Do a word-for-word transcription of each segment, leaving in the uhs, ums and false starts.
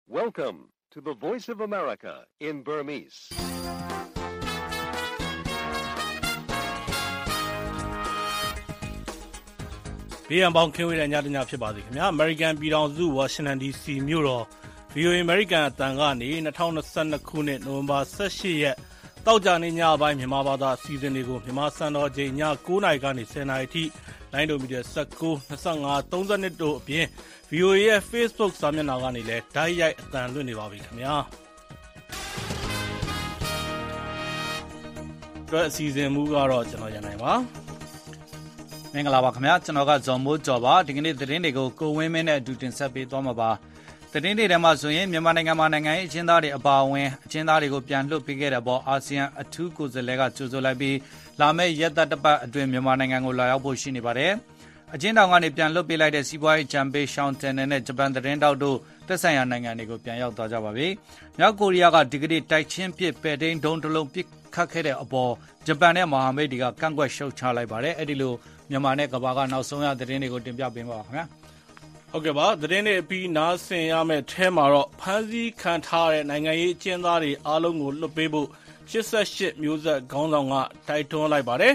Welcome to the Voice of America in Burmese. ။ဘေးရန်ပေါင်းခင်းဝေးတဲ့ညတညဖြစ်ပါစေခင်ဗျာ။ American ပြည်ထောင်စု Washington ဒီ စီ မြို့တော် ဗီ အို အေ American အသံကနေ၂၀၂၂ ခုနှစ်နိုဝင်ဘာ၁၈ ရက်တောက်ကြနေ့ညပိုင်းမြန်မာဘာသာအစီအစဉ်တွေကိုမြန်မာစံတော်ချိန်ည၉နာရီကနေ၁၀နာရီထိလိုင်းဒိုမီတာ၁၉, ၂၅, ၃၂တို့အပြင် ဗီ အို အေ ရဲ့ Facebook စာမျက်နှာကနေလည်းဓာတ်ရိုက်အသံလွှင့်နေပါပြီခင်ဗျာ။အတွက်အစီအစဉ်မူကတော့ကျွန်တော်ရန်နိုင်ပါမင်္ဂလာပါခင်ဗျာကျွန်တော်ကဇော်မိုးကျော်ပါဒီကနေ့သတင်းတွေကိုကိုဝင်းမင်းနဲ့အတူတင်ဆက်ပေးသွားမှာပါသတင်းတွေထဲမှာဆိုရင်မြန်မာနိုင်ငံမှာနိုင်ငံရေးအကျဉ်းသားတွေအပါအဝင်အကျဉ်းသားတွေကိုပြန်လွှတ်ပေးခဲ့တဲ့ပေါ်အာဆီယံအထူးကိုယ်စားလှယ်ကကြိုဆိုလိုက်ပြီးလာမယ့်ရက်သတ္တပတ်အတွင်းမြန်မာနိုင်ငံကိုလာရောက်ဖို့ရှိနေပါတယ်အကျဉ်းထောင်ကနေပြန်လွှတ်ပေးလိုက်တဲ့စီးပွားရေးချန်ပေရှောင်းတန်နဲ့ဂျပန်သတင်းတောက်တို့သက်ဆိုင်ရာနိုင်ငံတွေကိုပြန်ရောက်သွားကြပါပြီမြောက်ကိုရီးယားကဒီကနေ့တိုက်ချင်းပစ်ပဲ့တိန်ဒုံးတစ်လုံးပစ်ခတ်ခဲ့တဲ့အပေါ်ဂျပန်နဲ့မဟာမိတ်တွေကကန့်ကွက်ရှုတ်ချလိုက်ပါတယ်အဲ့ဒီလိုမြန်မာနဲ့ကမ္ဘာကနောက်ဆုံးရသတင်းတွေကိုတင်ပြပေးပါခင်ဗျာဟုတ်ကဲ့ပါသတင်းတွေအပြီးနားဆင်ရမယ့်အဲမှာတော့ဖမ်းဆီးခံထားတဲ့နိုင်ငံရေးအကျဉ်းသားတွေအားလုံးကိုလွှတ်ပေးဖို့၈၈မျိုးဆက်ခေါင်းဆောင်ကတိုက်တွန်းလိုက်ပါတယ်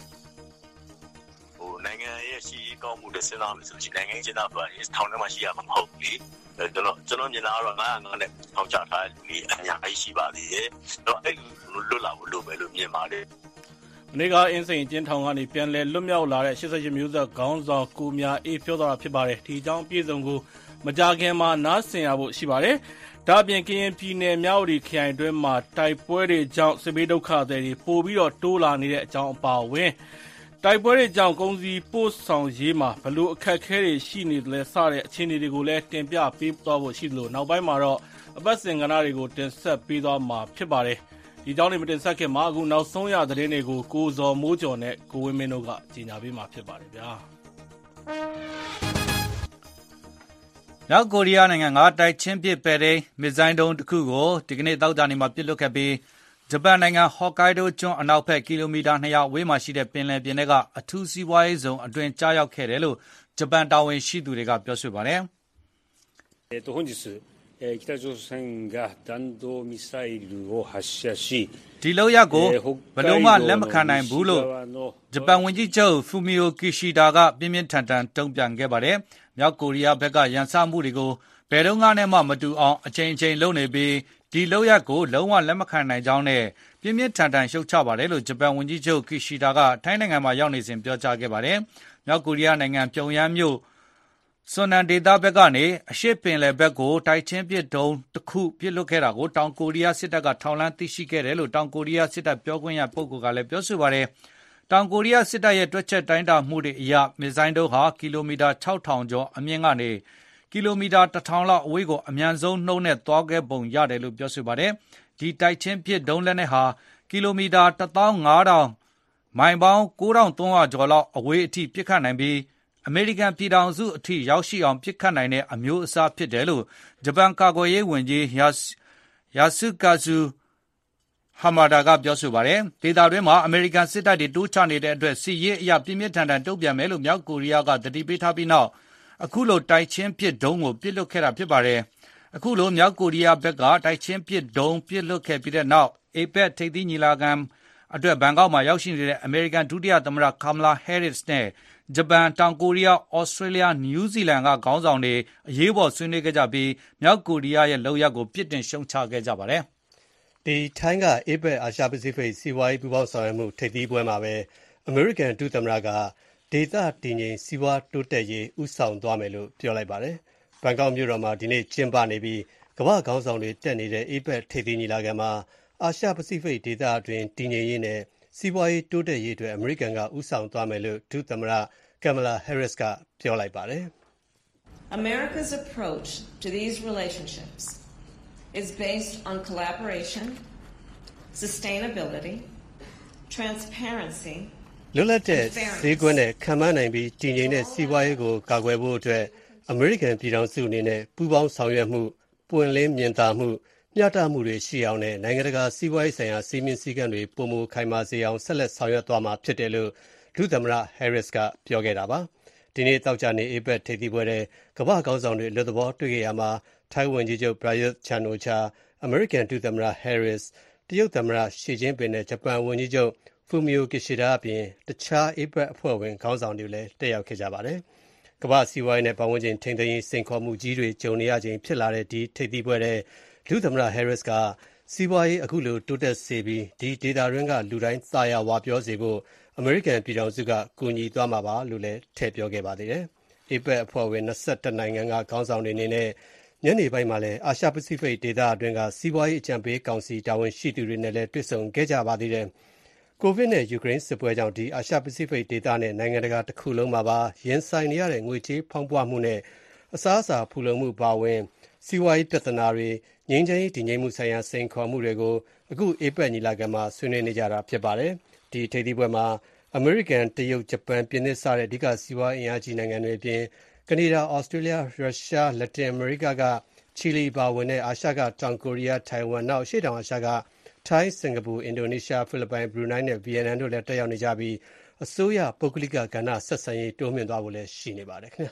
ဟိုနိုင်ငံရဲ့ရှိကောင်းမှုတွေစဉ်းစားမယ်ဆိုရင်နိုင်ငံရေးအကျဉ်းသားတွေထောင်ထဲမှာရှိရမှာမဟုတ်ဘူးလေကျွန်တော်ကျွန်တော်မြင်တာကတော့ငါးရာငါးနဲ့ထောင်ချထားတဲ့လူတွေအများကြီးရှိပါသေးတယ်တော့အဲ့လွတ်လာဖို့လိုမယ်လို့မြင်ပါတယ်မနေ့ကအင်းစိန်ကျင်းထောင်ကနေပြန်လည်လွတ်မြောက်လာတဲ့၈၈မျိုးဆက်ခေါင်းဆောင်ကိုမြအေးပြောသွားတာဖြစ်ပါတယ်ဒီအကြောင်းအပြည့်စုံကိုမကြာခင်မှာနားဆင်ရဖို့ရှိပါတယ်ဒါ့အပြင်ကရင်ပြည်နယ်မြဝတီခရိုင်တွင်းမှာတိုက်ပွဲတွေကြောင့်စစ်ဘေးဒုက္ခသည်တွေပိုပြီးတော့တိုးလာနေတဲ့အကြောင်းအပါအဝင်တိုက်ပွဲတွေကြောင့်ကုန်စည်ပို့ဆောင်ရေးမှာဘလို့အခက်အခဲတွေရှိနေတယ်လဲစတဲ့အခြေအနေတွေကိုလည်းတင်ပြပေးသွားဖို့ရှိသလိုနောက်ပိုင်းမှာတော့အပတ်စဉ်ကဏ္ဍတွေကိုတင်ဆက်ပေးသွားမှာဖြစ်ပါတယ်ဒီကြောင်းတွေမတင်ဆက်ခင်မှာအခုနောက်ဆုံးရသတင်းတွေကိုကိုဇော်မိုးကျော်နဲ့ကိုဝင်းမင်းတို့ကကြီးညာပေးမှာဖြစ်ပါတယ်ဗျာမြောက်ကိုရီးယားနိုင်ငံကတိုက်ချင်းပစ်ပဲ့တဲ့မစ်ဇိုင်းဒုံးတစ်ခုကိုဒီကနေ့တောက်ကြနေမှာပြစ်လွတ်ခဲ့ပြီးဂျပန်နိုင်ငံဟော့ကိုင်ဒိုကျွန်းအနောက်ဘက်ကီလိုမီတာ၂ရာဝေးမှရှိတဲ့ပင်လယ်ပြင်ထဲကအထူးစီးပွားရေးဇုံအတွင်းကြားရောက်ခဲ့တယ်လို့ဂျပန်တာဝန်ရှိသူတွေကပြောဆိုပါတယ်えっと本日北朝鮮が弾道ミサイルを発射しဒီလောက်ရကိုဘလို့မှလက်မခံနိုင်ဘူးလို့ဂျပန်ဝန်ကြီးချုပ်ဖူမီယိုကီရှီဒါကပြင်းပြင်းထန်ထန်တုံ့ပြန်ခဲ့ပါတယ်မြောက်ကိုရီးယားဘက်ကရန်စမှုတွေကိုဘယ်တော့မှမတူအောင်အချိန်ချင်းလုပ်နေပြီးဒီလောက်ရကိုလုံးဝလက်မခံနိုင်ကြောင်းနဲ့ပြင်းပြင်းထန်ထန်ရှုတ်ချပါတယ်လို့ဂျပန်ဝန်ကြီးချုပ်ကီရှီဒါကထိုင်းနိုင်ငံမှာရောက်နေစဉ်ပြောကြားခဲ့ပါတယ်မြောက်ကိုရီးယားနိုင်ငံပြုံယမ်းမြို့စွန်နန်ဒေတာဘက်ကနေအရှေ့ပင်လယ်ဘက်ကိုတိုက်ချင်းပစ်ဒုံးတစ်ခုပစ်လွတ်ခဲ့တာကိုတောင်ကိုရီးယားစစ်တပ်ကထောက်လှမ်းသိရှိခဲ့တယ်လို့တောင်ကိုရီးယားစစ်တပ်ပြောခွင့်ရပုဂ္ဂိုလ်ကလည်းပြောဆိုပါတယ်တောင်ကိုရီးယားစစ်တပ်ရဲ့တွက်ချက်တိုင်းတာမှုတွေအရမစ်ဇိုင်းဒုံးဟာကီလိုမီတာ၆ထောင်ကျော်အမြင့်ကနေကီလိုမီတာတစ်ထောင်လောက်အဝေးကိုအမြန်ဆုံးနှုန်းနဲ့သွားခဲ့ပုံရတယ်လို့ပြောဆိုပါတယ်ဒီတိုက်ချင်းပစ်ဒုံးလက်နဲ့ဟာကီလိုမီတာတစ်သောင်းငါးထောင်မိုင်ပေါင်းကိုးထောင်သုံးရာကျော်လောက်အဝေးအထိပစ်ခတ်နိုင်ပြီးအမေရိကန်ပြည်ထောင်စုအထိရောက်ရှိအောင်ပစ်ခတ်နိုင်တဲ့အမျိုးအစားဖြစ်တယ်လို့ဂျပန်ကာကွယ်ရေးဝန်ကြီးယာစုကာဇူဟာမာဒါကပြောဆိုပါတယ်ဒေသတွင်းမှာအမေရိကန်စစ်တပ်တွေတိုးချနေတဲ့အတွက်စစ်ရေးအရာပြင်းပြင်းထန်ထန်တုံ့ပြန်မယ်လို့မြောက်ကိုရီးယားကတတိပေးထားပြီးနောက်အခုလိုတိုက်ချင်းပစ်ဒုံးကိုပစ်လွတ်ခဲ့တာဖြစ်ပါတယ်အခုလိုမြောက်ကိုရီးယားဘက်ကတိုက်ချင်းပစ်ဒုံးပစ်လွတ်ခဲ့ပြီးတဲ့နောက်အေပက်ထိပ်သီးညီလာခံအတွက်ဘန်ကောက်မှာရောက်ရှိနေတဲ့အမေရိကန်ဒုတိယသမ္မတကာမလာဟဲရစ်နဲ့ဂျပန်တောင်ကိုရီးယားဩစတြေးလျနယူးဇီလန်ကခေါင်းဆောင်တွေအရေးပေါ်ဆွေးနွေးခဲ့ကြပြီးမြောက်ကိုရီးယားရဲ့လုပ်ရပ်ကိုပြစ်တင်ရှုံချခဲ့ကြပါတယ်ဒီထိုင်းကအေပက်အာရှပစိဖိတ်စီးပွားရေးပူးပေါင်းဆောင်ရွက်မှုထိပ်သီးပွဲမှာပဲအမေရိကန်ဒုသမ္မတကဒေသတည်ငြိမ်စီးပွားတိုးတက်ရေးဥဆောင်သွားမယ်လို့ပြောလိုက်ပါတယ်ဘန်ကောက်မြို့တော်မှာဒီနေ့ကျင်းပနေပြီးကမ္ဘာခေါင်းဆောင်တွေတက်နေတဲ့အေပက်ထိပ်သီးညီလာခံမှာအာရှပစိဖိတ်ဒေသအတွင်းတည်ငြိမ်ရေးနဲ့စီးပွားရေးတိုးတက်ရေးအတွက်အမေရိကန်ကဥဆောင်သွားမယ်လို့ဒုသမ္မတKamala Harris ကပြောလိုက်ပါတယ် America's approach to these relationships is based on collaboration, sustainability, transparency လွတ်လပ်တဲ့ဈေးကွက်နဲ့ခံမနိုင်ပြီးတည်ငြိမ်တဲ့စီးပွားရေးကိုကာကွယ်ဖို့အတွက်အမေရိကန်ပြည်ထောင်စုအနေနဲ့ပူးပေါင်းဆောင်ရွက်မှုပွင့်လင်းမြင်သာမှုမျှတမှုတွေရှိအောင်နဲ့နိုင်ငံတကာစီးပွားရေးဆိုင်ရာစီမင်းစည်းကမ်းတွေပုံမခိုင်မာစေအောင်ဆက်လက်ဆောင်ရွက်သွားမှာဖြစ်တယ်လို့ဒုသမ္မတ Harris ကပြောခဲ့တာပါဒီနေ့သောကြာနေ့ အေပက်ထိပ်သီးပွဲထဲကမ္ဘာ့ခေါင်းဆောင်တွေအလွတ်သဘောတွေ့ခဲ့ရမှာထိုင်းဝန်ကြီးချုပ် Prayut Chan-o-cha, အမေရိကန်ဒုသမ္မတ Harris, တရုတ်သမ္မတ Xi Jinping နဲ့ဂျပန်ဝန်ကြီးချုပ် Fumio Kishida အပြင်တခြားအေပက်အဖွဲ့ဝင်ခေါင်းဆောင်တွေလည်းတက်ရောက်ခဲ့ကြပါတယ်။ကမ္ဘာ့စီးပွားရေးနဲ့ပတ်ဝန်းကျင်ထိန်းသိမ်းရေးစိန်ခေါ်မှုကြီးတွေကြုံနေရချိန်ဖြစ်လာတဲ့ဒီထိပ်သီးပွဲထဲဒုသမ္မတ Harris ကစီးပွားရေးအခုလိုတိုးတက်စေပြီးဒီဒေသတွင်းကလူတိုင်းသာယာဝပြောစေဖို့အမေရိကန်ပြည်ထောင်စုကကူညီသွားမှာပါလို့လည်းထည့်ပြောခဲ့ပါသေးတယ်။ အေပက်အဖွဲ့ဝင်၂၁နိုင်ငံကခေါင်းဆောင်တွေအနေနဲ့ညနေပိုင်းမှာလည်းအာရှပစိဖိတ်ဒေသအတွင်းကစီးပွားရေးအကြံပေးကောင်စီတာဝန်ရှိသူတွေနဲ့လည်းတွေ့ဆုံခဲ့ကြပါသေးတယ်။ ကိုဗစ်နဲ့ယူကရိန်းစစ်ပွဲကြောင့်ဒီအာရှပစိဖိတ်ဒေသနဲ့နိုင်ငံတကာတစ်ခုလုံးမှာပါရင်ဆိုင်နေရတဲ့ငွေကြေးဖောင်းပွမှုနဲ့အစားအစာဖူလုံမှုပါဝင်စီးပွားရေးပြဿနာတွေငြိမ်းချမ်းရေးတည်ငြိမ်မှုဆိုင်ရာစိန်ခေါ်မှုတွေကိုအခုအေပက်ညီလာခံမှာဆွေးနွေးနေကြတာဖြစ်ပါတယ်။ဒီထိပ်သီးပွဲမှာအမေရိကန်တရုတ်ဂျပန်ပြင်သစ်စတဲ့အဓိကစီးပွားရေးအင်အားကြီးနိုင်ငံတွေအပြင်ကနေဒါဩစတြေးလျရုရှားလက်တင်အမေရိကကချီလီပါဝင်တဲ့အာရှကတောင်ကိုရီးယားထိုင်ဝမ်နောက်အရှေ့တောင်အာရှကထိုင်းစင်ကာပူအင်ဒိုနီးရှားဖိလစ်ပိုင်ဘရူနိုင်းနဲ့ဗီယက်နမ်တို့လည်းတက်ရောက်နေကြပြီးအစိုးရပုဂ္ဂလိကကဏ္ဍဆက်ဆံရေးတိုးမြှင့်သွားဖို့လည်းရှိနေပါတယ်ခင်ဗျာ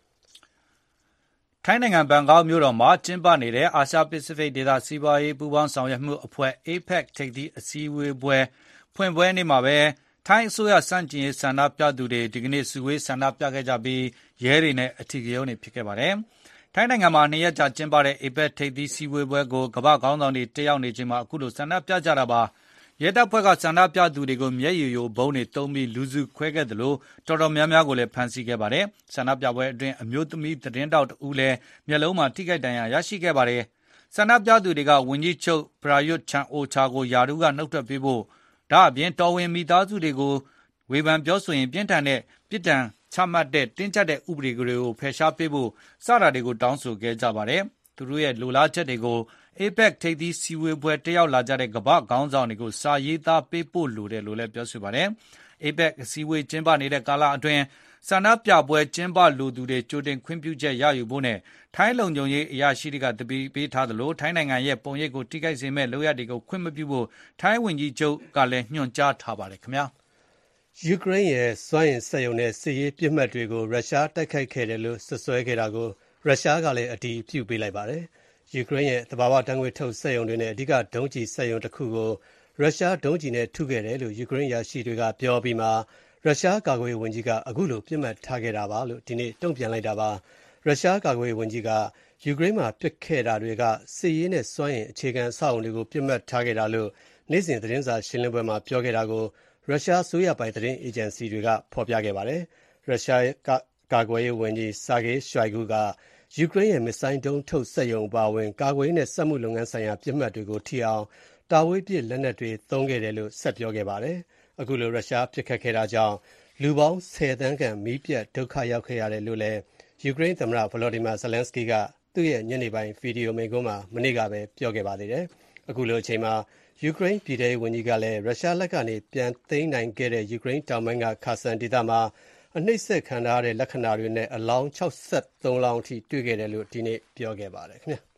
ထိုင်းနိုင်ငံဘန်ကောက်မြို့တော်မှာကျင်းပနေတဲ့အာရှပစိဖိတ်ဒေသစီးပွားရေးပူးပေါင်းဆောင်ရွက်မှုအဖွဲ့ အေပက် ထိပ်သီးအစည်းအဝေးပွဲဖွင့်ပွဲနေ့မှာပဲထိုင်းအစိုးရစန့်ကျင်ရေးဆန္ဒပြသူတွေဒီကနေ့စုဝေးဆန္ဒပြခဲ့ကြပြီးရဲတွေနဲ့အဓိကရုဏ်းတွေဖြစ်ခဲ့ပါတယ်။ထိုင်းနိုင်ငံမှာနှစ်ရက်ကြာကျင်းပတဲ့အေပက်ထိပ်သီးစည်းဝေးပွဲကိုကမ္ဘာ့ခေါင်းဆောင်တွေတက်ရောက်နေချိန်မှာအခုလိုဆန္ဒပြကြတာပါ။ရဲတပ်ဖွဲ့ကဆန္ဒပြသူတွေကိုမျက်ရည်ယိုဗုံးတွေတုံးပြီးလူစုခွဲခဲ့တယ်လို့တော်တော်များများကိုလည်းဖမ်းဆီးခဲ့ပါတယ်။ဆန္ဒပြပွဲအတွင်းအမျိုးသမီးသတင်းတောက်တူလည်းမျက်လုံးမှာထိခိုက်ဒဏ်ရာရရှိခဲ့ပါတယ်။ဆန္ဒပြသူတွေကဝန်ကြီးချုပ် Prayut Chan-o-cha ကိုယာရုကနှုတ်ထွက်ပေးဖို့ဒါအပြင်တော်ဝင်မိသားစုတွေကိုဝေဖန်ပြောဆိုရင်ပြင်းထန်တဲ့ပြစ်ဒဏ်ချမှတ်တဲ့တင်းကျပ်တဲ့ဥပဒေတွေကိုဖယ်ရှားပေးဖို့စတာတွေကိုတောင်းဆိုခဲ့ကြပါတယ်။သူတို့ရဲ့လိုလားချက်တွေကိုအေပက်ထိပ်သီးစည်းဝေးပွဲတက်ရောက်လာကြတဲ့ကမ္ဘာ့ခေါင်းဆောင်တွေကိုစာရေးသားပေးဖို့လိုတယ်လို့လည်းပြောဆိုပါတယ်။ အေပက်အစည်းအဝေးကျင်းပနေတဲ့ကာလအတွင်းဆန္ဒပြပွဲကျင်းပလိုသူတွေကြိုတင်ခွင့်ပြုချက်ရယူဖို့နဲ့ထိုင်းလုံခြုံရေးအရာရှိတွေကတပိပေးထားသလိုထိုင်းနိုင်ငံရဲ့ပုံရိပ်ကိုထိခိုက်စေမဲ့လုပ်ရတွေကိုခွင့်မပြုဖို့ထိုင်းဝန်ကြီးချုပ်ကလည်းညွှန်ကြားထားပါတယ်ခင်ဗျာ။ယူကရိန်းရဲ့စွမ်းအင်စက်ရုံနဲ့စစ်ရေးပစ်မှတ်တွေကိုရုရှားတိုက်ခိုက်ခဲ့တယ်လို့စွပ်စွဲခဲ့တာကိုရုရှားကလည်းအတည်ပြုပေးလိုက်ပါတယ်။ယူကရိန်းရဲ့သဘာဝဓာတ်ငွေ့ထုတ်စက်ရုံတွေနဲ့အဓိကဒုံးကျည်စက်ရုံတစ်ခုကိုရုရှားဒုံးကျည်နဲ့ထုခဲ့တယ်လို့ယူကရိန်းရာရှိတွေကပြောပြီးမှရုရှားကာကွယ်ရေးဝန်ကြီးကအခုလိုပြစ်မှတ်ထားခဲ့တာပါလို့ဒီနေ့တုံ့ပြန်လိုက်တာပါ။ရုရှားကာကွယ်ရေးဝန်ကြီးကယူကရိန်းမှာပစ်ခဲ့တာတွေကစစ်ရေးနဲ့စွမ်းအင်အခြေခံအဆောက်အုံတွေကိုပြစ်မှတ်ထားခဲ့တာလို့နေ့စဉ်သတင်းစာရှင်းလင်းပွဲမှာပြောခဲ့တာကိုရုရှားအစိုးရပိုင်သတင်းအေဂျင်စီတွေကဖော်ပြခဲ့ပါတယ်။ရုရှားကာကွယ်ရေးဝန်ကြီးဆာဂေးရွှိုင်ဂူကယူကရိန်းရဲ့မစ်ဆိုင်းဒုံးထုတ်စက်ရုံပါဝင်ကာကွယ်ရေးနဲ့စက်မှုလုပ်ငန်းဆိုင်ရာပြစ်မှတ်တွေကိုထိအောင်တာဝေးပစ်လက်နက်တွေသုံးခဲ့တယ်လို့ဆက်ပြောခဲ့ပါတယ်။အခုလိုရုရှားပစ်ခတ်ခဲ့တာကြောင့်လူပေါင်းဆယ်သန်းခန့်မီးပြတ်ဒုက္ခရောက်ခဲ့ရတယ်လို့လည်းယူကရိန်းသမ္မတဗလော်ဒီမာဇလန်စကီကသူ့ရဲ့ညနေပိုင်းဗီဒီယိုမိန့်ခွန်းမှာမနေ့ကပဲပြောခဲ့ပါသေးတယ်။အခုလိုအချိန်မှာယူကရိန်းပြည်ထောင်စုဝန်ကြီးကလည်းရုရှားလက်ကနေပြန်သိမ်းနိုင်ခဲ့တဲ့ယူကရိန်းတောင်ပိုင်းကခါဆန်ဒေသမှာအနှိမ့်ဆက်ခံထားရတဲ့လက္ခဏာတွေနဲ့အလောင်း၆၃လောင်းအထိတွေ့ခဲ့တယ်လို့ဒီနေ့ပြောခဲ့ပါတယ်ခင်ဗျာ။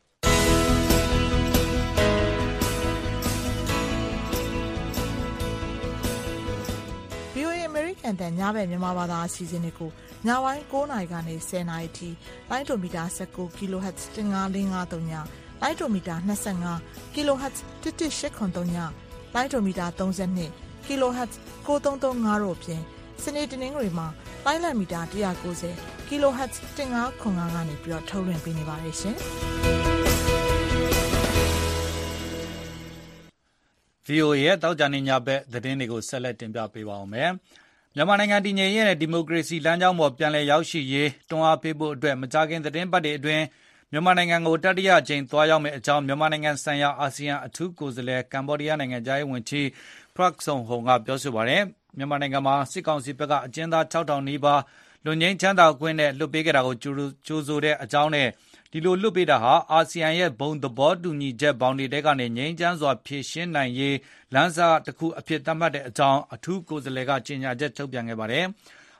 ဗွီအိုအေ American တန်ညဘက်မြန်မာဘာသာအစီအစဉ်တွေကိုညပိုင်း၉နာရီကနေ၁၀နာရီထိလိုင်းဒိုမီတာ၁၉ kHz ၁၅၄၅၃ညလိုင်းဒိုမီတာ၂၅ kHz ၁၁၈၇၃ညလိုင်းဒိုမီတာ၃၂ kHz ၉၃၃၅တို့အပြင်စနေတနင်္ဂနွေမှာလိုင်းလံမီတာ၁၉၀ kHz ၁၅၇၅ကနေပြီးတော့ထုတ်လွှင့်ပေးနေပါတယ်ရှင်။ဗွီအိုအေ ရဲ့တောက်ကြနေညဘက်သတင်းတွေကိုဆက်လက်တင်ပြပေးပါောင်းမယ်။မြန်မာနိုင်ငံတည်ငြိမ်ရေးနဲ့ဒီမိုကရေစီလမ်းကြောင်းပေါ်ပြန်လည်ရောက်ရှိရေးတွန်းအားပေးဖို့အတွက်မကြာခင်သတင်းပတ်တွေအတွင်းမြန်မာနိုင်ငံကိုတတိယအကြိမ်သွားရောက်မယ့်အကြောင်းမြန်မာနိုင်ငံဆိုင်ရာအာဆီယံအထူးကိုယ်စားလှယ်ကမ္ဘောဒီးယားနိုင်ငံသားရေးဝန်ကြီး Prak Sokhonn ကပြောဆိုပါတယ်။မြန်မာနိုင်ငံမှာစစ်ကောင်စီဘက်ကအကျဉ်းသား၆ထောင်နီးပါးလွတ်ငြိမ်းချမ်းသာခွင့်နဲ့လွတ်ပေးခဲ့တာကိုကြိုဆိုတဲ့အကြောင်းနဲ့ဒီလိုလွတ်ပေးတာဟာအာဆီယံရဲ့ဘုံသဘောတူညီချက်ဘောင်တွေတဲကနေငြိမ်းချမ်းစွာဖြည့်ရှင်းနိုင်ရေးလမ်းစာတစ်ခုအဖြစ်သတ်မှတ်တဲ့အကြောင်းအထူးကိုယ်စားလှယ်ကကြေညာချက်ထုတ်ပြန်ခဲ့ပါတယ်။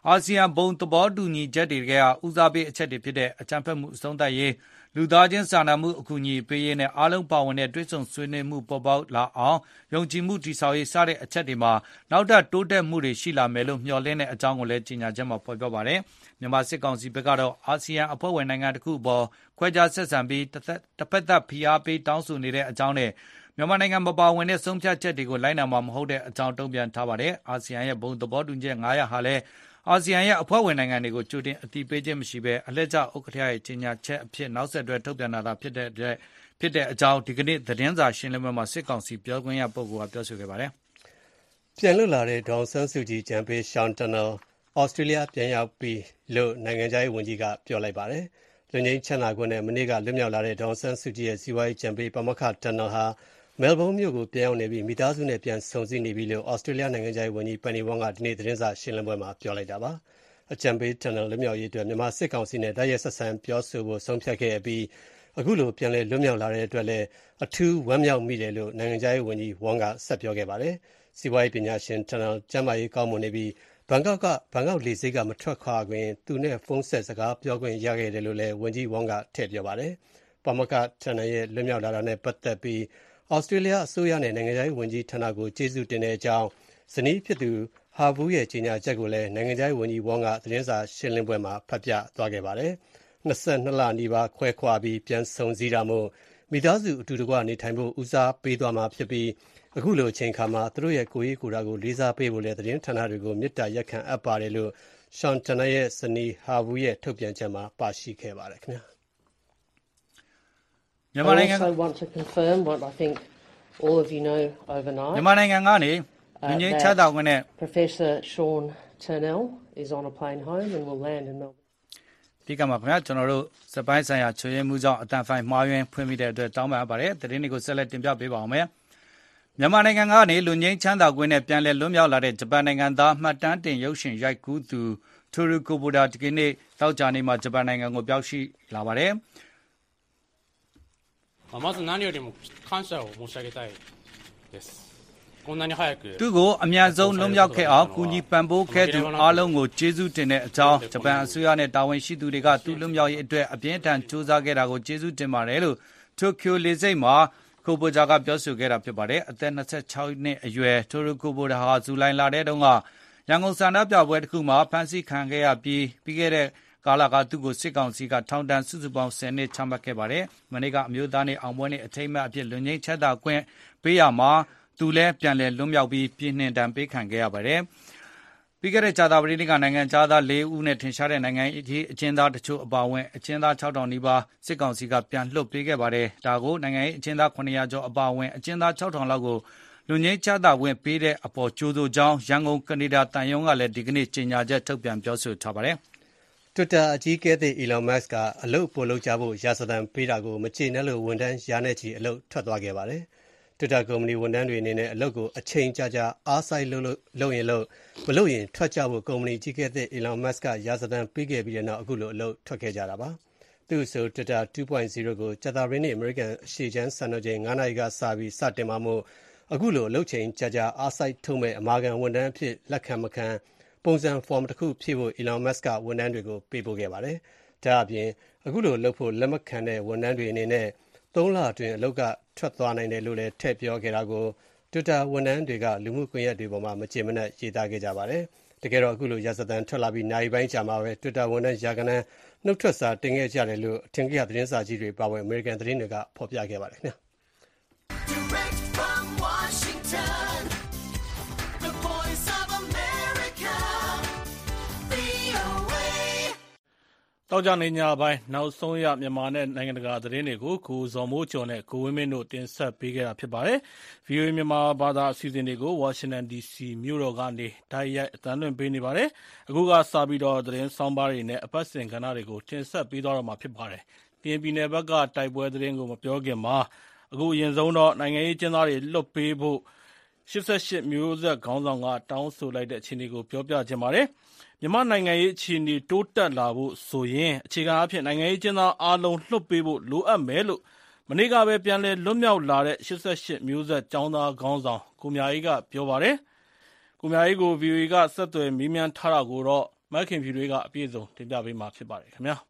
အာဆီယံဘုံသဘောတူညီချက်တွေကဦးစားပေးအချက်တွေဖြစ်တဲ့အကြံဖက်မှုအဆုံးသတ်ရေးလူသားချင်းစာနာမှုအကူအညီပေးရေးနဲ့အားလုံးပါဝင်တဲ့တွဲဆုံဆွေးနွေးမှုပေါ်ပေါက်လာအောင်ယုံကြည်မှုတည်ဆောက်ရေးစတဲ့အချက်တွေမှာနောက်ထပ်တိုးတက်မှုတွေရှိလာမယ်လို့မျှော်လင့်တဲ့အကြောင်းကိုလည်းကြေညာချက်မှာဖော်ပြပါတယ်မြန်မာစစ်ကောင်စီဘက်ကတော့အာဆီယံအဖွဲ့ဝင်နိုင်ငံတစ်ခုအပေါ်ခွဲခြားဆက်ဆံပြီးတစ်ဖက်သက်ဖိအားပေးတောင်းဆိုနေတဲ့အကြောင်းနဲ့မြန်မာနိုင်ငံမပါဝင်တဲ့ဆုံးဖြတ်ချက်တွေကိုလိုက်နာမှာမဟုတ်တဲ့အကြောင်းတုံ့ပြန်ထားပါတယ်အာဆီယံရဲ့ဘုံသဘောတူညီချက်၅ရပ်ဟာလည်းအာဆီယံရဲ့အဖွဲ့ဝင်နိုင်ငံတွေကိုကြိုတင်အတည်ပြုခြင်းမရှိဘဲအလှည့်ကျဥက္ကဋ္ဌရဲ့ကြေညာချက်အဖြစ်နောက်ဆက်တွဲထုတ်ပြန်လာတာဖြစ်တဲ့အတွက်ဖြစ်တဲ့အကြောင်းဒီကနေ့သတင်းစာရှင်းလင်းပွဲမှာစစ်ကောင်စီပြောခွင့်ရပုဂ္ဂိုလ်ကပြောဆိုခဲ့ပါတယ်။ပြန်လွတ်လာတဲ့ဒေါန်ဆန်းစုကြည်ကျန်ပေးရှောင်းတနယ်ဩစတြေးလျပြန်ရောက်ပြီလို့နိုင်ငံခြားရေးဝန်ကြီးကပြောလိုက်ပါတယ်။လူငင်းချမ်းသာခွင့်နဲ့မနေ့ကလွတ်မြောက်လာတဲ့ဒေါန်ဆန်းစုကြည်ရဲ့စီးပွားရေးကျန်ပေးပမခတနယ်ဟာမဲလ်ဘုန်းမြို့ကိုပြန်ရောက်နေပြီးမိသားစုနဲ့ပြန်ဆုံစည်းနေပြီလို့ဩစတြေးလျနိုင်ငံခြားရေးဝန်ကြီးပန်နီဝမ်ကဒီနေ့သတင်းစာရှင်းလင်းပွဲမှာပြောလိုက်တာပါ။အကြံပေးတနယ်လွတ်မြောက်ရေးအတွက်မြန်မာစစ်ကောင်စီနဲ့တိုက်ရိုက်ဆက်ဆံပြောဆိုဖို့ဆုံးဖြတ်ခဲ့ပြီးအခုလိုပြန်လည်လွတ်မြောက်လာတဲ့အတွက်လည်းအထူးဝမ်းမြောက်မိတယ်လို့နိုင်ငံခြားရေးဝန်ကြီးဝမ်ကဆက်ပြောခဲ့ပါတယ်။စီးပွားရေးပညာရှင်တနယ်ကျမ်းမာရေးကောင်းမွန်နေပြီးဘန်ကောက်ကဘန်ကောက်လေဆိပ်ကမထွက်ခွာခင်သူနဲ့ဖုန်းဆက်စကားပြောခွင့်ရခဲ့တယ်လို့လည်းဝန်ကြီးဝမ်ကထည့်ပြောပါတယ်။ပမကတနယ်ရဲ့လွတ်မြောက်လာတာနဲ့ပတ်သက်ပြီးဩစတြေးလျအစိုးရနဲ့နိုင်ငံခြားရေးဝန်ကြီးဌာနကိုကျေးဇူးတင်တဲ့အကြောင်းဇနီးဖြစ်သူဟာဘူးရဲ့ကြေညာချက်ကိုလည်းနိုင်ငံခြားရေးဝန်ကြီးဝမ်ကသတင်းစာရှင်းလင်းပွဲမှာဖတ်ပြသွားခဲ့ပါတယ်။နှစ်ဆက်နှစ်လနီးပါးခွဲခွာပြီးပြန်ဆုံစည်းတာမို့မိသားစုအတူတကွနေထိုင်ဖို့ဦးစားပေးသွားမှာဖြစ်ပြီးအခုလိုအချိန်ခါမှာသူတို့ရဲ့ကိုယ်ရေးကိုယ်တာကိုလေးစားပေးဖို့လည်းသတင်းဌာနတွေကိုမေတ္တာရက်ခံအပ်ပါတယ်လို့ရှောင်းတနယ်ရဲ့ဇနီးဟာဘူးရဲ့ထုတ်ပြန်ချက်မှာပါရှိခဲ့ပါတယ်ခင်ဗျာ။မြန်မာနိုင်ငံ I also want to confirm what I think all of you know overnight. မြန်မာနိုင်ငံကနေလူငင်းချတာဝင်တဲ့ Professor Sean Turnell is on a plane home and will land in Melbourne. ဒီကမှာခင်ဗျာကျွန်တော်တို့စပိုင်းဆိုင်ရာချွေရမှုကြောင့်အတန်ဖိုင်မှားယွင်းဖွင့်မိတဲ့အတွက်တောင်းပန်ပါတယ်သတင်းတွေကိုဆက်လက်တင်ပြပေးပါအောင်မယ်မြန်မာနိုင်ငံကနေလူငင်းချမ်းသာခွင့်နဲ့ပြန်လည်လွတ်မြောက်လာတဲ့ဂျပန်နိုင်ငံသားမှတ်တမ်းတင်ရုပ်ရှင်ရိုက်ကူးသူထိုရူကိုဘိုဒါဒီကနေ့တောက်ကြနေမှာဂျပန်နိုင်ငံကိုပြောင်းရှိလာပါတယ်まず何よりも感謝を申し上げたいです。こんなに早くသူကိုအမြန်ဆုံးလွတ်မြောက်ခဲ့အောင်ကူညီပံ့ပိုးခဲ့သူအားလုံးကိုကျေးဇူးတင်တဲ့အကြောင်းဂျပန်အစိုးရနဲ့တာဝန်ရှိသူတွေကသူ့လွတ်မြောက်ရေးအတွက်အပြင်းထန်စူးစမ်းခဲ့တာကိုကျေးဇူးတင်ပါတယ်လို့တိုကျိုလေဆိပ်မှာကိုဘိုဂျာကပြောဆိုခဲ့တာဖြစ်ပါတယ်အသက်၂၆နှစ်အရွယ်တိုရူကိုဘိုဒါဟာဇူလိုင်လထဲတုန်းကရန်ကုန်စန္ဒပြပွဲတစ်ခုမှာဖမ်းဆီးခံခဲ့ရပြီးပြီးခဲ့တဲ့ကာလကသူ့ကိုစစ်ကောင်စီကထောင်ဒဏ်စုစုပေါင်း၁၀နှစ်ချမှတ်ခဲ့ပါတယ်။မနေ့ကအမျိုးသားနေ့အောင်ပွဲနေ့အထိမ်းအမှတ်အဖြစ်လွန်ငင်းချက်တာခွင့်ပေးရမှာသူလည်းပြန်လည်လွတ်မြောက်ပြီးပြည်နှင်ဒဏ်ပေးခံခဲ့ရပါတယ်။ပြီးခဲ့တဲ့ကြာသပတေးနေ့ကနိုင်ငံသား၄ဦးနဲ့ထင်ရှားတဲ့နိုင်ငံရေးအကျဉ်းသားတချို့အပါအဝင်အကျဉ်းသား၆ထောင်နီးပါးစစ်ကောင်စီကပြန်လွှတ်ပေးခဲ့ပါတယ်။ဒါကိုနိုင်ငံရေးအကျဉ်းသား၇ရာကျော်အပါအဝင်အကျဉ်းသား၆ထောင်လောက်ကိုလူငင်းချတာခွင့်ပေးတဲ့အပေါ်ကြိုးဆိုကြောင်းရန်ကုန်ကနေဒါတန်ယုံကလည်းဒီကနေ့ကြေညာချက်ထုတ်ပြန်ပြောဆိုထားပါတယ်။ Twitter အကြီးအကဲသစ် Elon Musk ကအလုပ်ပိုလုပ်ကြဖို့ရာဇသံပေးတာကိုမကျေနပ်လို့ဝန်ထမ်းရာနဲ့ချီအလုပ်ထွက်သွားခဲ့ပါတယ်။ Twitter ကုမ္ပဏီဝန်ထမ်းတွေအနေနဲ့အလုပ်ကိုအချိန်ကြာကြာအားစိုက်လုပ်လို့လုပ်ရင်လုပ်မလုပ်ရင်ထွက်ကြဖို့ကုမ္ပဏီအကြီးအကဲသစ် Elon Musk ကရာဇသံပေးခဲ့ပြီးတဲ့နောက်အခုလိုအလုပ်ထွက်ခဲ့ကြတာပါ။သူ့ဆို Twitter ၂.၀ ကိုကြာသပတေးနေ့အမေရိကန်အရှေ့ခြမ်းစံတော်ချိန်၅နာရီကစပြီးစတင်မှာမို့အခုလိုအလုပ်ချိန်ကြာကြာအားစိုက်ထုတ်မဲ့အမာခံဝန်ထမ်းအဖြစ်လက်ခံမခံပုံစံ form တစ်ခုဖြည့်ဖို့ Elon Musk ကဝန်ထမ်းတွေကိုပေးပို့ခဲ့ပါတယ်။ဒါအပြင်အခုလိုလုပ်ဖို့လက်မခံတဲ့ဝန်ထမ်းတွေအနေနဲ့သုံးလအတွင်းအလုပ်ကထွက်သွားနိုင်တယ်လို့လည်းထည့်ပြောခဲ့တာကို Twitter ဝန်ထမ်းတွေကလူမှုကွန်ရက်တွေပေါ်မှာမကျေမနပ်ရေးသားခဲ့ကြပါတယ်။တကယ်တော့အခုလိုရာဇသံထွက်လာပြီးနိုင်ပိုင်းကြာမှာပဲ Twitter ဝန်ထမ်းရာကနန်းနှုတ်ထွက်စာတင်ခဲ့ကြတယ်လို့အထင်ကြီးသတင်းစာကြီးတွေပါဝင် American သတင်းတွေကဖော်ပြခဲ့ပါတယ်ခင်ဗျာ။ Direct from Washington, the voice of America, တောက်ကြနေညပိုင်းနောက်ဆုံးရမြန်မာနဲ့နိုင်ငံတကာသတင်းတွေကိုကိုဇော်မိုးကျော်နဲ့ကိုဝင်းမင်းတို့တင်ဆက်ပေးခဲ့တာဖြစ်ပါတယ်။ ဗွီအိုအေမြန်မာဘာသာအစီအစဉ်တွေကိုဝါရှင်တန်ဒီစီမြို့တော်ကနေတိုက်ရိုက်အသံလွှင့်ပေးနေပါတယ်။အခုကစပြီးတော့သတင်းဆောင်းပါးတွေနဲ့အပတ်စဉ်ကဏ္ဍတွေကိုတင်ဆက်ပေးသွားတော့မှာဖြစ်ပါတယ်။ကရင်ပြည်နယ်ဘက်ကတိုက်ပွဲသတင်းကိုမပြောခင်မှာအခုအရင်ဆုံးတော့နိုင်ငံရေးကျင်းသားတွေလွတ်ပေးဖို့ရှစ်ဆယ့်ရှစ်မျိုးဆက်ခေါင်းဆောင်ကတောင်းဆိုလိုက်တဲ့အခြေအနေကိုပြောပြချင်ပါတယ်။မြန်မာနိုင်ငံရေးအခြေအနေတိုးတက်လာဖို့ဆိုရင်အခြေခံအဖြစ်နိုင်ငံရေးကျင်းသားအားလုံးလွှတ်ပေးဖို့လိုအပ်မယ်လို့မနေ့ကပဲပြန်လည်လွတ်မြောက်လာတဲ့ရှစ်ဆယ့်ရှစ်မျိုးဆက်ကျောင်းသားခေါင်းဆောင်ကိုမြအေးကပြောပါတယ်။ကိုမြအေးကို ဗီအိုအေ ကဆက်သွယ်မေးမြန်းထားတာကိုတော့မမခင်ဖြူတွေကအပြည့်စုံတင်ပြပေးမှာဖြစ်ပါတယ်ခင်ဗျာ